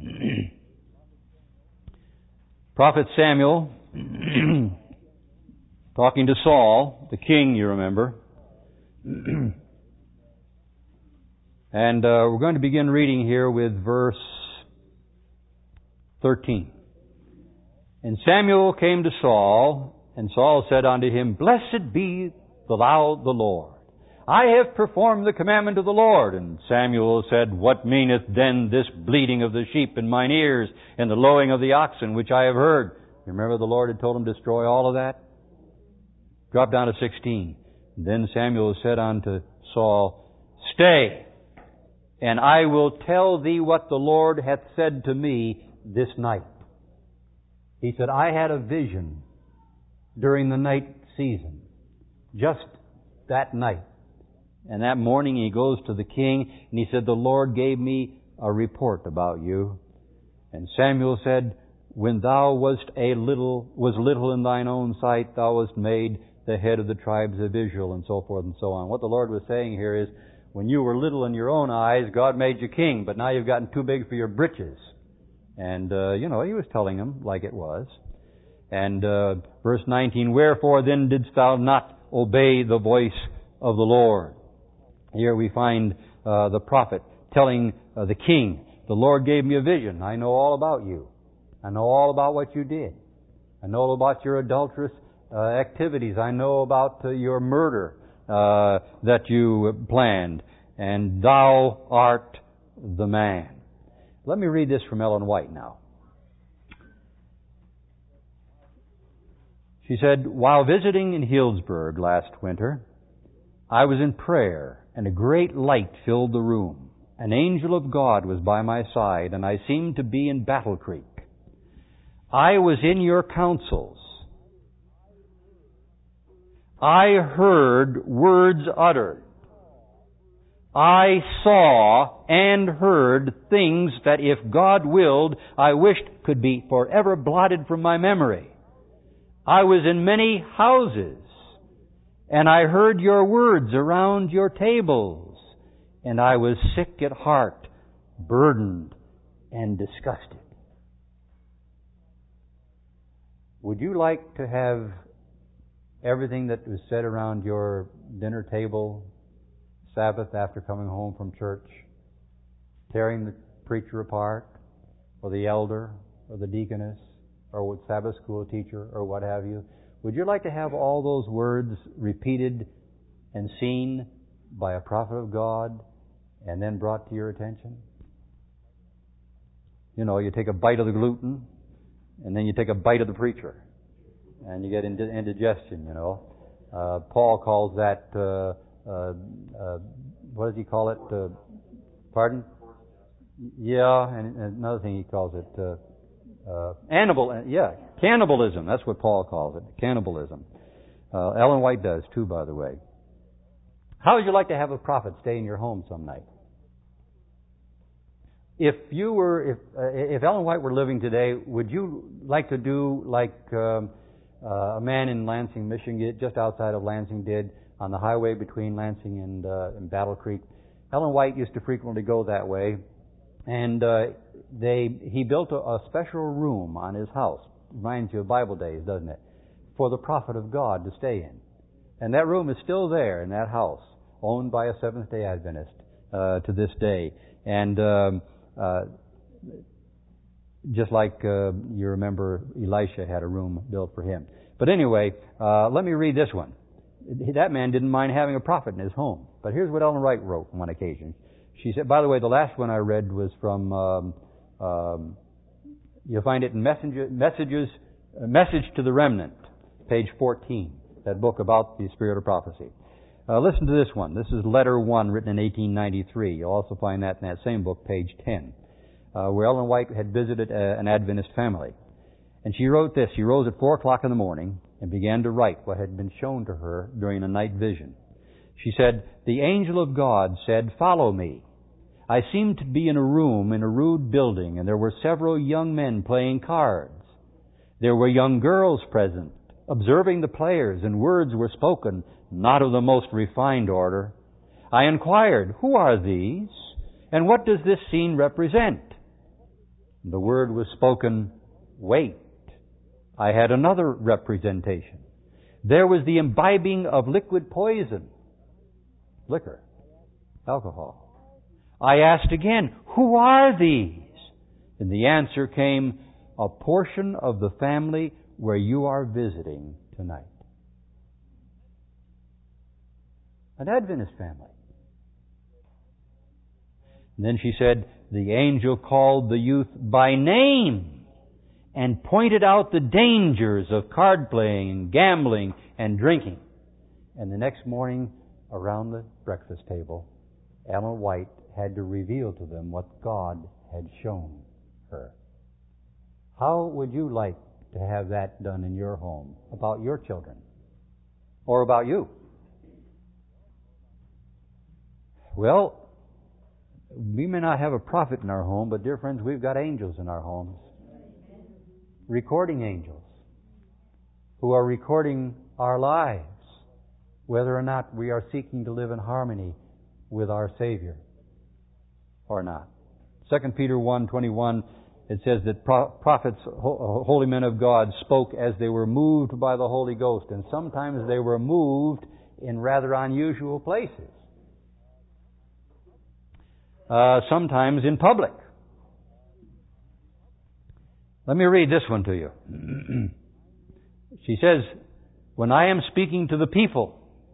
Prophet Samuel talking to Saul, the king, you remember. And we're going to begin reading here with verse 13. And Samuel came to Saul, and Saul said unto him, Blessed be thou the Lord. I have performed the commandment of the Lord. And Samuel said, What meaneth then this bleating of the sheep in mine ears, and the lowing of the oxen, which I have heard? Remember the Lord had told him to destroy all of that? Drop down to 16. Then Samuel said unto Saul, Stay, and I will tell thee what the Lord hath said to me this night. He said, I had a vision during the night season, just that night. And that morning he goes to the king, and he said, The Lord gave me a report about you. And Samuel said, When thou wast little in thine own sight, thou wast made the head of the tribes of Israel, and so forth and so on. What the Lord was saying here is, when you were little in your own eyes, God made you king, but now you've gotten too big for your britches. And, he was telling him like it was. And verse 19, Wherefore then didst thou not obey the voice of the Lord? Here we find the prophet telling the king, The Lord gave me a vision. I know all about you. I know all about what you did. I know about your adulterous activities. I know about your murder that you planned. And thou art the man. Let me read this from Ellen White now. She said, While visiting in Healdsburg last winter, I was in prayer, and a great light filled the room. An angel of God was by my side, and I seemed to be in Battle Creek. I was in your counsels. I heard words uttered. I saw and heard things that, if God willed, I wished could be forever blotted from my memory. I was in many houses, and I heard your words around your tables, and I was sick at heart, burdened, and disgusted. Would you like to have everything that was said around your dinner table Sabbath after coming home from church, tearing the preacher apart, or the elder, or the deaconess, or Sabbath school teacher, or what have you? Would you like to have all those words repeated and seen by a prophet of God and then brought to your attention? You know, you take a bite of the gluten, and then you take a bite of the preacher, and you get indigestion, you know. Paul calls that, what does he call it? Pardon? Yeah, and another thing he calls it, cannibalism. That's what Paul calls it, cannibalism. Ellen White does too, by the way. How would you like to have a prophet stay in your home some night? If Ellen White were living today, would you like to do like a man in Lansing, Michigan, just outside of Lansing, did on the highway between Lansing and Battle Creek? Ellen White used to frequently go that way, and he built a special room on his house. Reminds you of Bible days, doesn't it? For the prophet of God to stay in. And that room is still there in that house, owned by a Seventh-day Adventist to this day. And just like you remember Elisha had a room built for him. But anyway, let me read this one. That man didn't mind having a prophet in his home. But here's what Ellen White wrote on one occasion. She said, by the way, the last one I read was from, you'll find it in Message to the Remnant, page 14, that book about the spirit of prophecy. Listen to this one. This is letter 1, written in 1893. You'll also find that in that same book, page 10, where Ellen White had visited an Adventist family. And she wrote this. She rose at 4 o'clock in the morning and began to write what had been shown to her during a night vision. She said, "The angel of God said, 'Follow me.' I seemed to be in a room in a rude building, and there were several young men playing cards. There were young girls present, observing the players, and words were spoken, not of the most refined order. I inquired, 'Who are these? And what does this scene represent?' The word was spoken, 'Wait.' I had another representation. There was the imbibing of liquid poison, liquor, alcohol. I asked again, 'Who are these?' And the answer came, 'A portion of the family where you are visiting tonight.'" An Adventist family. And then she said, "The angel called the youth by name and pointed out the dangers of card playing and gambling and drinking." And the next morning, around the breakfast table, Ellen White had to reveal to them what God had shown her. How would you like to have that done in your home, about your children, or about you? Well, we may not have a prophet in our home, but dear friends, we've got angels in our homes. Recording angels who are recording our lives, whether or not we are seeking to live in harmony with our Savior or not. 2 Peter 1:21, it says that prophets, holy men of God, spoke as they were moved by the Holy Ghost, and sometimes they were moved in rather unusual places. Sometimes in public. Let me read this one to you. She says, "When I am speaking to the people,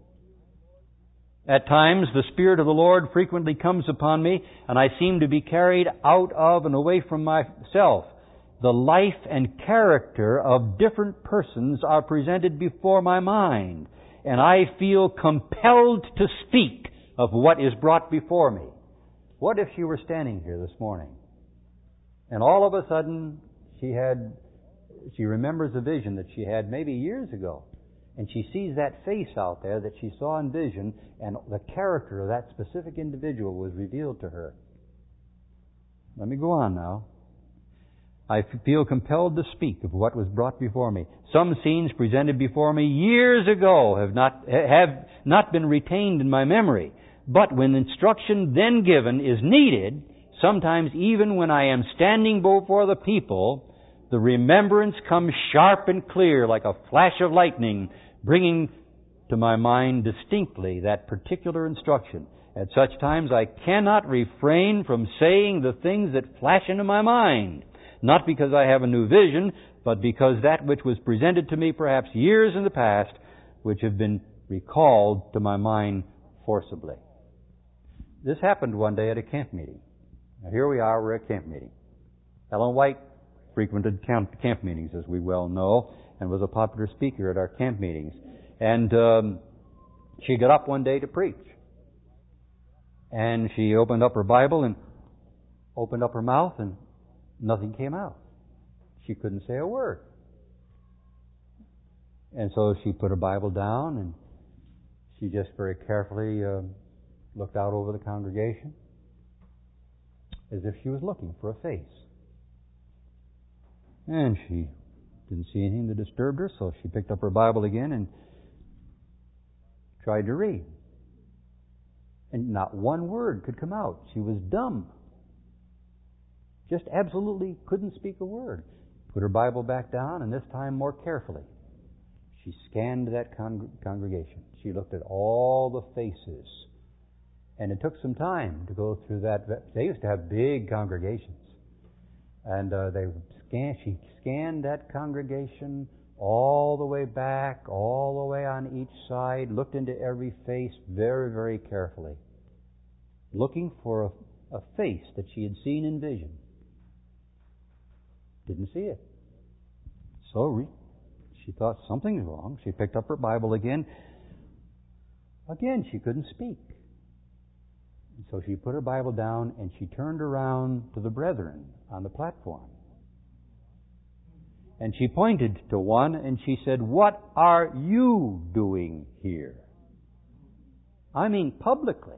at times the Spirit of the Lord frequently comes upon me, and I seem to be carried out of and away from myself. The life and character of different persons are presented before my mind, and I feel compelled to speak of what is brought before me." What if she were standing here this morning, and all of a sudden she remembers a vision that she had maybe years ago, and she sees that face out there that she saw in vision, and the character of that specific individual was revealed to her. Let me go on now. "I feel compelled to speak of what was brought before me. Some scenes presented before me years ago have not been retained in my memory. But when instruction then given is needed, sometimes even when I am standing before the people, the remembrance comes sharp and clear like a flash of lightning, bringing to my mind distinctly that particular instruction. At such times I cannot refrain from saying the things that flash into my mind, not because I have a new vision, but because that which was presented to me perhaps years in the past, which have been recalled to my mind forcibly. This happened one day at a camp meeting. Now here we are, we're at camp meeting. Ellen White frequented camp meetings, as we well know, and was a popular speaker at our camp meetings. And she got up one day to preach. And she opened up her Bible and opened up her mouth, and nothing came out. She couldn't say a word. And so she put her Bible down, and she just very carefully looked out over the congregation as if she was looking for a face. And she didn't see anything that disturbed her, so she picked up her Bible again and tried to read. And not one word could come out. She was dumb. Just absolutely couldn't speak a word. Put her Bible back down, and this time more carefully. She scanned that congregation. She looked at all the faces. And it took some time to go through that. They used to have big congregations. And she scanned that congregation all the way back, all the way on each side, looked into every face very, very carefully, looking for a face that she had seen in vision. Didn't see it. So she thought something's wrong. She picked up her Bible again. Again, she couldn't speak. And so she put her Bible down and she turned around to the brethren on the platform. And she pointed to one and she said, "What are you doing here?" I mean, publicly.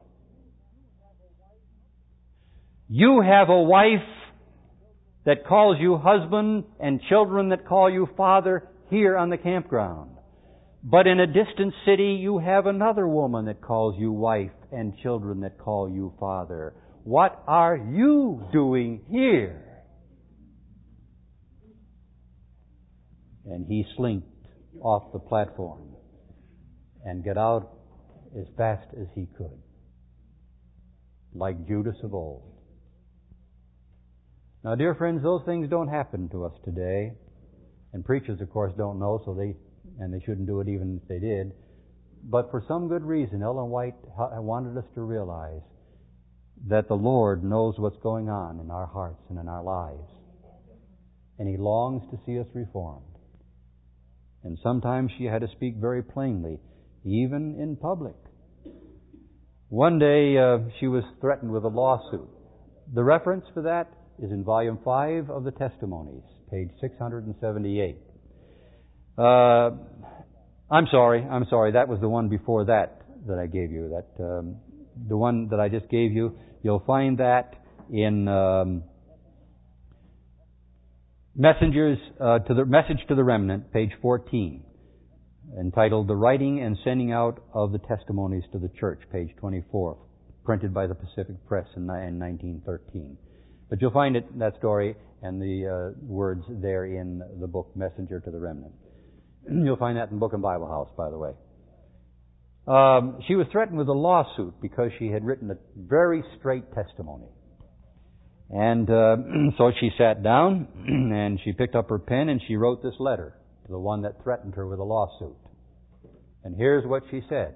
You have a wife that calls you husband and children that call you father here on the campground. But in a distant city, you have another woman that calls you wife and children that call you father. What are you doing here? And he slinked off the platform and got out as fast as he could, like Judas of old. Now, dear friends, those things don't happen to us today. And preachers, of course, don't know, and they shouldn't do it even if they did. But for some good reason, Ellen White wanted us to realize that the Lord knows what's going on in our hearts and in our lives. And He longs to see us reformed. And sometimes she had to speak very plainly, even in public. One day she was threatened with a lawsuit. The reference for that is in Volume 5 of the Testimonies, page 678. I'm sorry. That was the one before that I gave you. The one that I just gave you, you'll find that in Message to the Remnant, page 14, entitled "The Writing and Sending Out of the Testimonies to the Church," page 24, printed by the Pacific Press in 1913. But you'll find that story and the words there in the book Messenger to the Remnant. You'll find that in Book and Bible House, by the way. She was threatened with a lawsuit because she had written a very straight testimony. And so she sat down and she picked up her pen and she wrote this letter to the one that threatened her with a lawsuit. And here's what she said.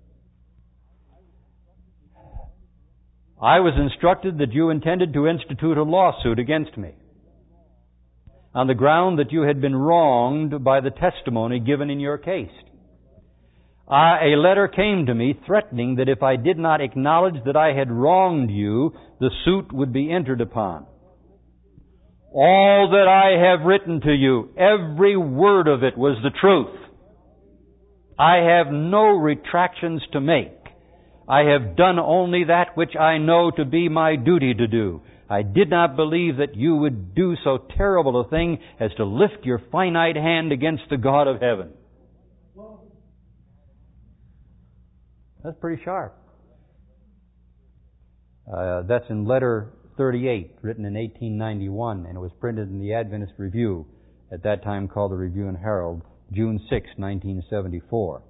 "I was instructed that you intended to institute a lawsuit against me on the ground that you had been wronged by the testimony given in your case. A letter came to me threatening that if I did not acknowledge that I had wronged you, the suit would be entered upon. All that I have written to you, every word of it was the truth. I have no retractions to make. I have done only that which I know to be my duty to do. I did not believe that you would do so terrible a thing as to lift your finite hand against the God of heaven." That's pretty sharp. That's in letter 38, written in 1891, and it was printed in the Adventist Review, at that time called the Review and Herald, June 6, 1974.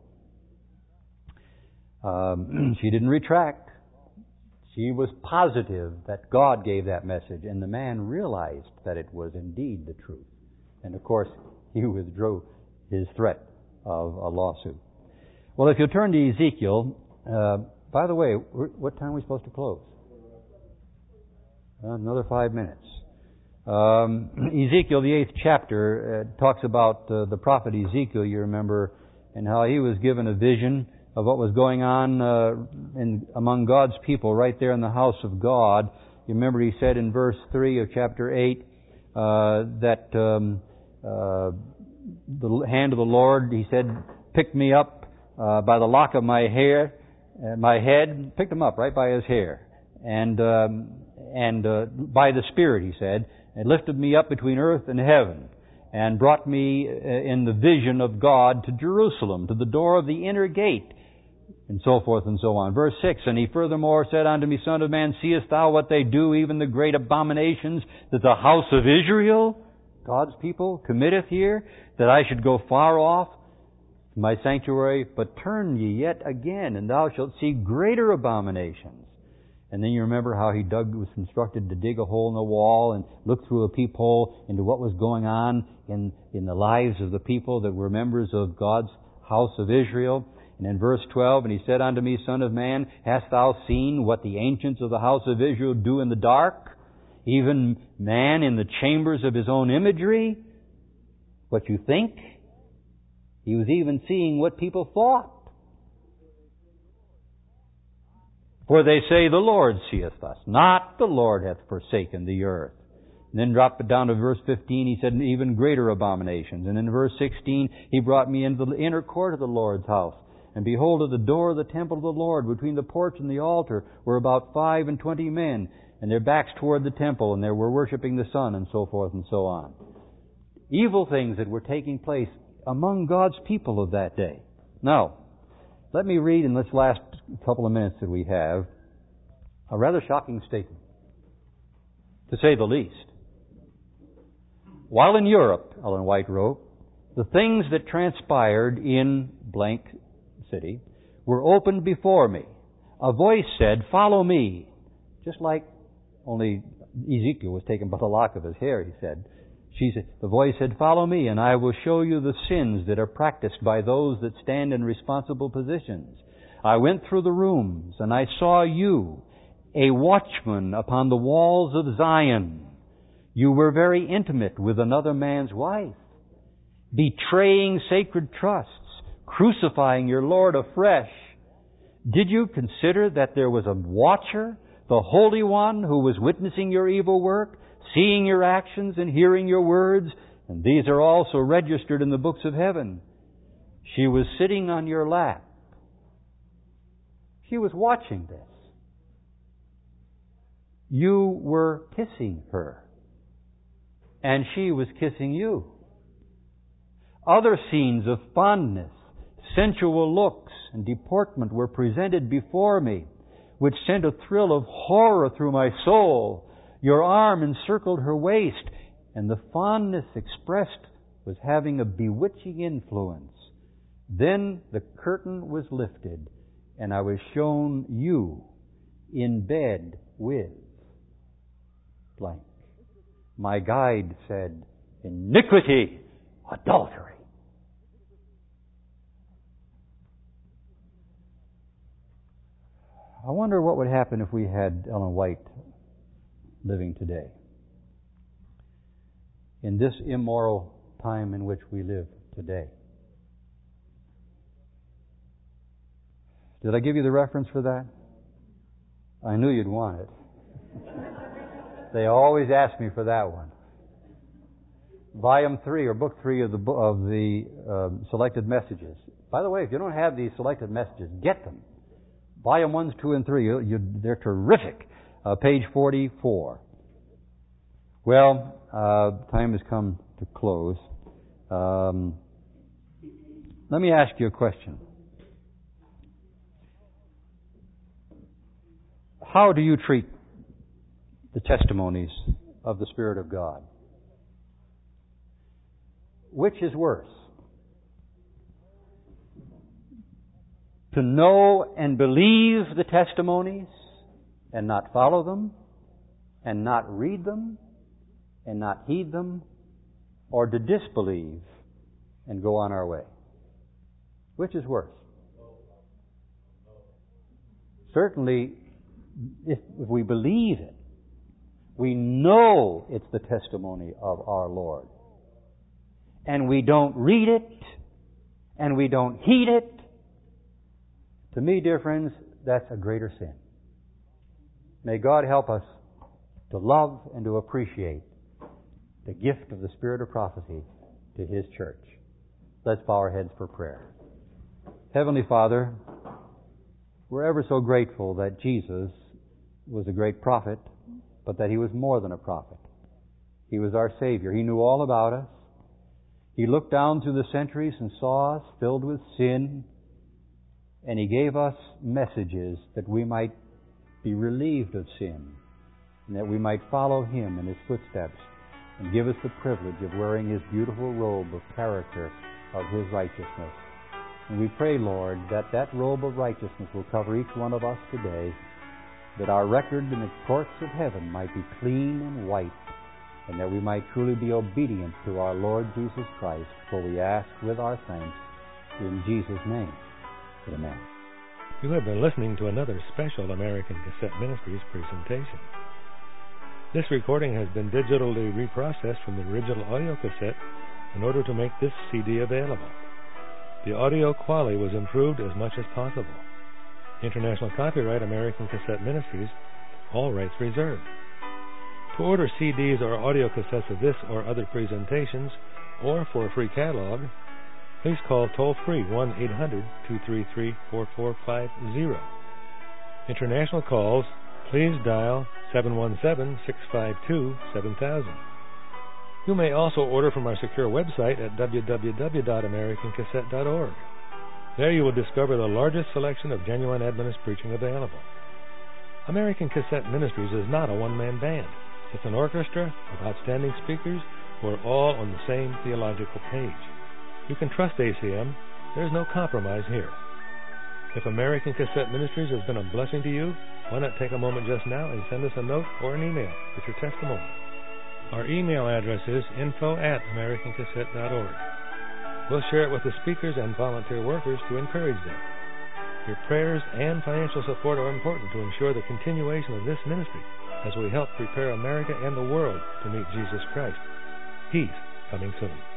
She didn't retract. She was positive that God gave that message, and the man realized that it was indeed the truth. And of course, he withdrew his threat of a lawsuit. Well, if you turn to Ezekiel, by the way, what time are we supposed to close? Another 5 minutes. Ezekiel, the 8th chapter, talks about the prophet Ezekiel, you remember, and how he was given a vision of what was going on among God's people right there in the house of God. You remember he said in verse 3 of chapter 8 that the hand of the Lord, he said, picked me up by the lock of my hair, my head, picked him up right by his hair, and by the Spirit, he said, and lifted me up between earth and heaven, and brought me in the vision of God to Jerusalem, to the door of the inner gate, and so forth and so on. Verse 6, and he furthermore said unto me, Son of man, seest thou what they do, even the great abominations that the house of Israel, God's people, committeth here, that I should go far off my sanctuary, but turn ye yet again, and thou shalt see greater abominations. And then you remember how he was instructed to dig a hole in the wall and look through a peephole into what was going on in the lives of the people that were members of God's house of Israel. And in verse 12, and he said unto me, Son of man, hast thou seen what the ancients of the house of Israel do in the dark? Even man in the chambers of his own imagery? What you think? He was even seeing what people thought. For they say, the Lord seeth us, not the Lord hath forsaken the earth. And then drop it down to verse 15, he said, even greater abominations. And in verse 16, he brought me into the inner court of the Lord's house. And behold, at the door of the temple of the Lord, between the porch and the altar, were about 25 men, and their backs toward the temple, and they were worshiping the sun, and so forth and so on. Evil things that were taking place among God's people of that day. Now, let me read in this last couple of minutes that we have a rather shocking statement, to say the least. While in Europe, Ellen White wrote, the things that transpired in blank city were opened before me. A voice said, follow me. Just like only Ezekiel was taken by the lock of his hair, he said. The voice said, follow me, and I will show you the sins that are practiced by those that stand in responsible positions. I went through the rooms, and I saw you, a watchman upon the walls of Zion. You were very intimate with another man's wife, betraying sacred trusts, crucifying your Lord afresh. Did you consider that there was a watcher, the Holy One, who was witnessing your evil work, seeing your actions and hearing your words? And these are also registered in the books of heaven. She was sitting on your lap. She was watching this. You were kissing her, and she was kissing you. Other scenes of fondness, sensual looks, and deportment were presented before me, which sent a thrill of horror through my soul. Your arm encircled her waist, and the fondness expressed was having a bewitching influence. Then the curtain was lifted, and I was shown you in bed with blank. My guide said, iniquity, adultery. I wonder what would happen if we had Ellen White living today, in this immoral time in which we live today. Did I give you the reference for that? I knew you'd want it. They always ask me for that one. Volume 3 or Book 3 of the Selected Messages. By the way, if you don't have these Selected Messages, get them. Volume 1, 2, and 3. They're terrific. Page 44. Well, time has come to close. Let me ask you a question. How do you treat the testimonies of the Spirit of God? Which is worse? To know and believe the testimonies and not follow them, and not read them, and not heed them, or to disbelieve and go on our way? Which is worse? Certainly, if we believe it, we know it's the testimony of our Lord, and we don't read it, and we don't heed it, to me, dear friends, that's a greater sin. May God help us to love and to appreciate the gift of the Spirit of prophecy to His church. Let's bow our heads for prayer. Heavenly Father, we're ever so grateful that Jesus was a great prophet, but that He was more than a prophet. He was our Savior. He knew all about us. He looked down through the centuries and saw us filled with sin, and He gave us messages that we might be relieved of sin, and that we might follow Him in His footsteps, and give us the privilege of wearing His beautiful robe of character of His righteousness. And we pray, Lord, that that robe of righteousness will cover each one of us today, that our record in the courts of heaven might be clean and white, and that we might truly be obedient to our Lord Jesus Christ, for we ask with our thanks in Jesus' name. Amen. You have been listening to another special American Cassette Ministries presentation. This recording has been digitally reprocessed from the original audio cassette in order to make this CD available. The audio quality was improved as much as possible. International copyright American Cassette Ministries, all rights reserved. To order CDs or audio cassettes of this or other presentations, or for a free catalog, please call toll-free 1-800-233-4450. International calls, please dial 717-652-7000. You may also order from our secure website at www.americancassette.org. There you will discover the largest selection of genuine Adventist preaching available. American Cassette Ministries is not a one-man band. It's an orchestra of outstanding speakers who are all on the same theological page. You can trust ACM. There's no compromise here. If American Cassette Ministries has been a blessing to you, why not take a moment just now and send us a note or an email with your testimony. Our email address is info@americancassette.org. We'll share it with the speakers and volunteer workers to encourage them. Your prayers and financial support are important to ensure the continuation of this ministry as we help prepare America and the world to meet Jesus Christ. He's coming soon.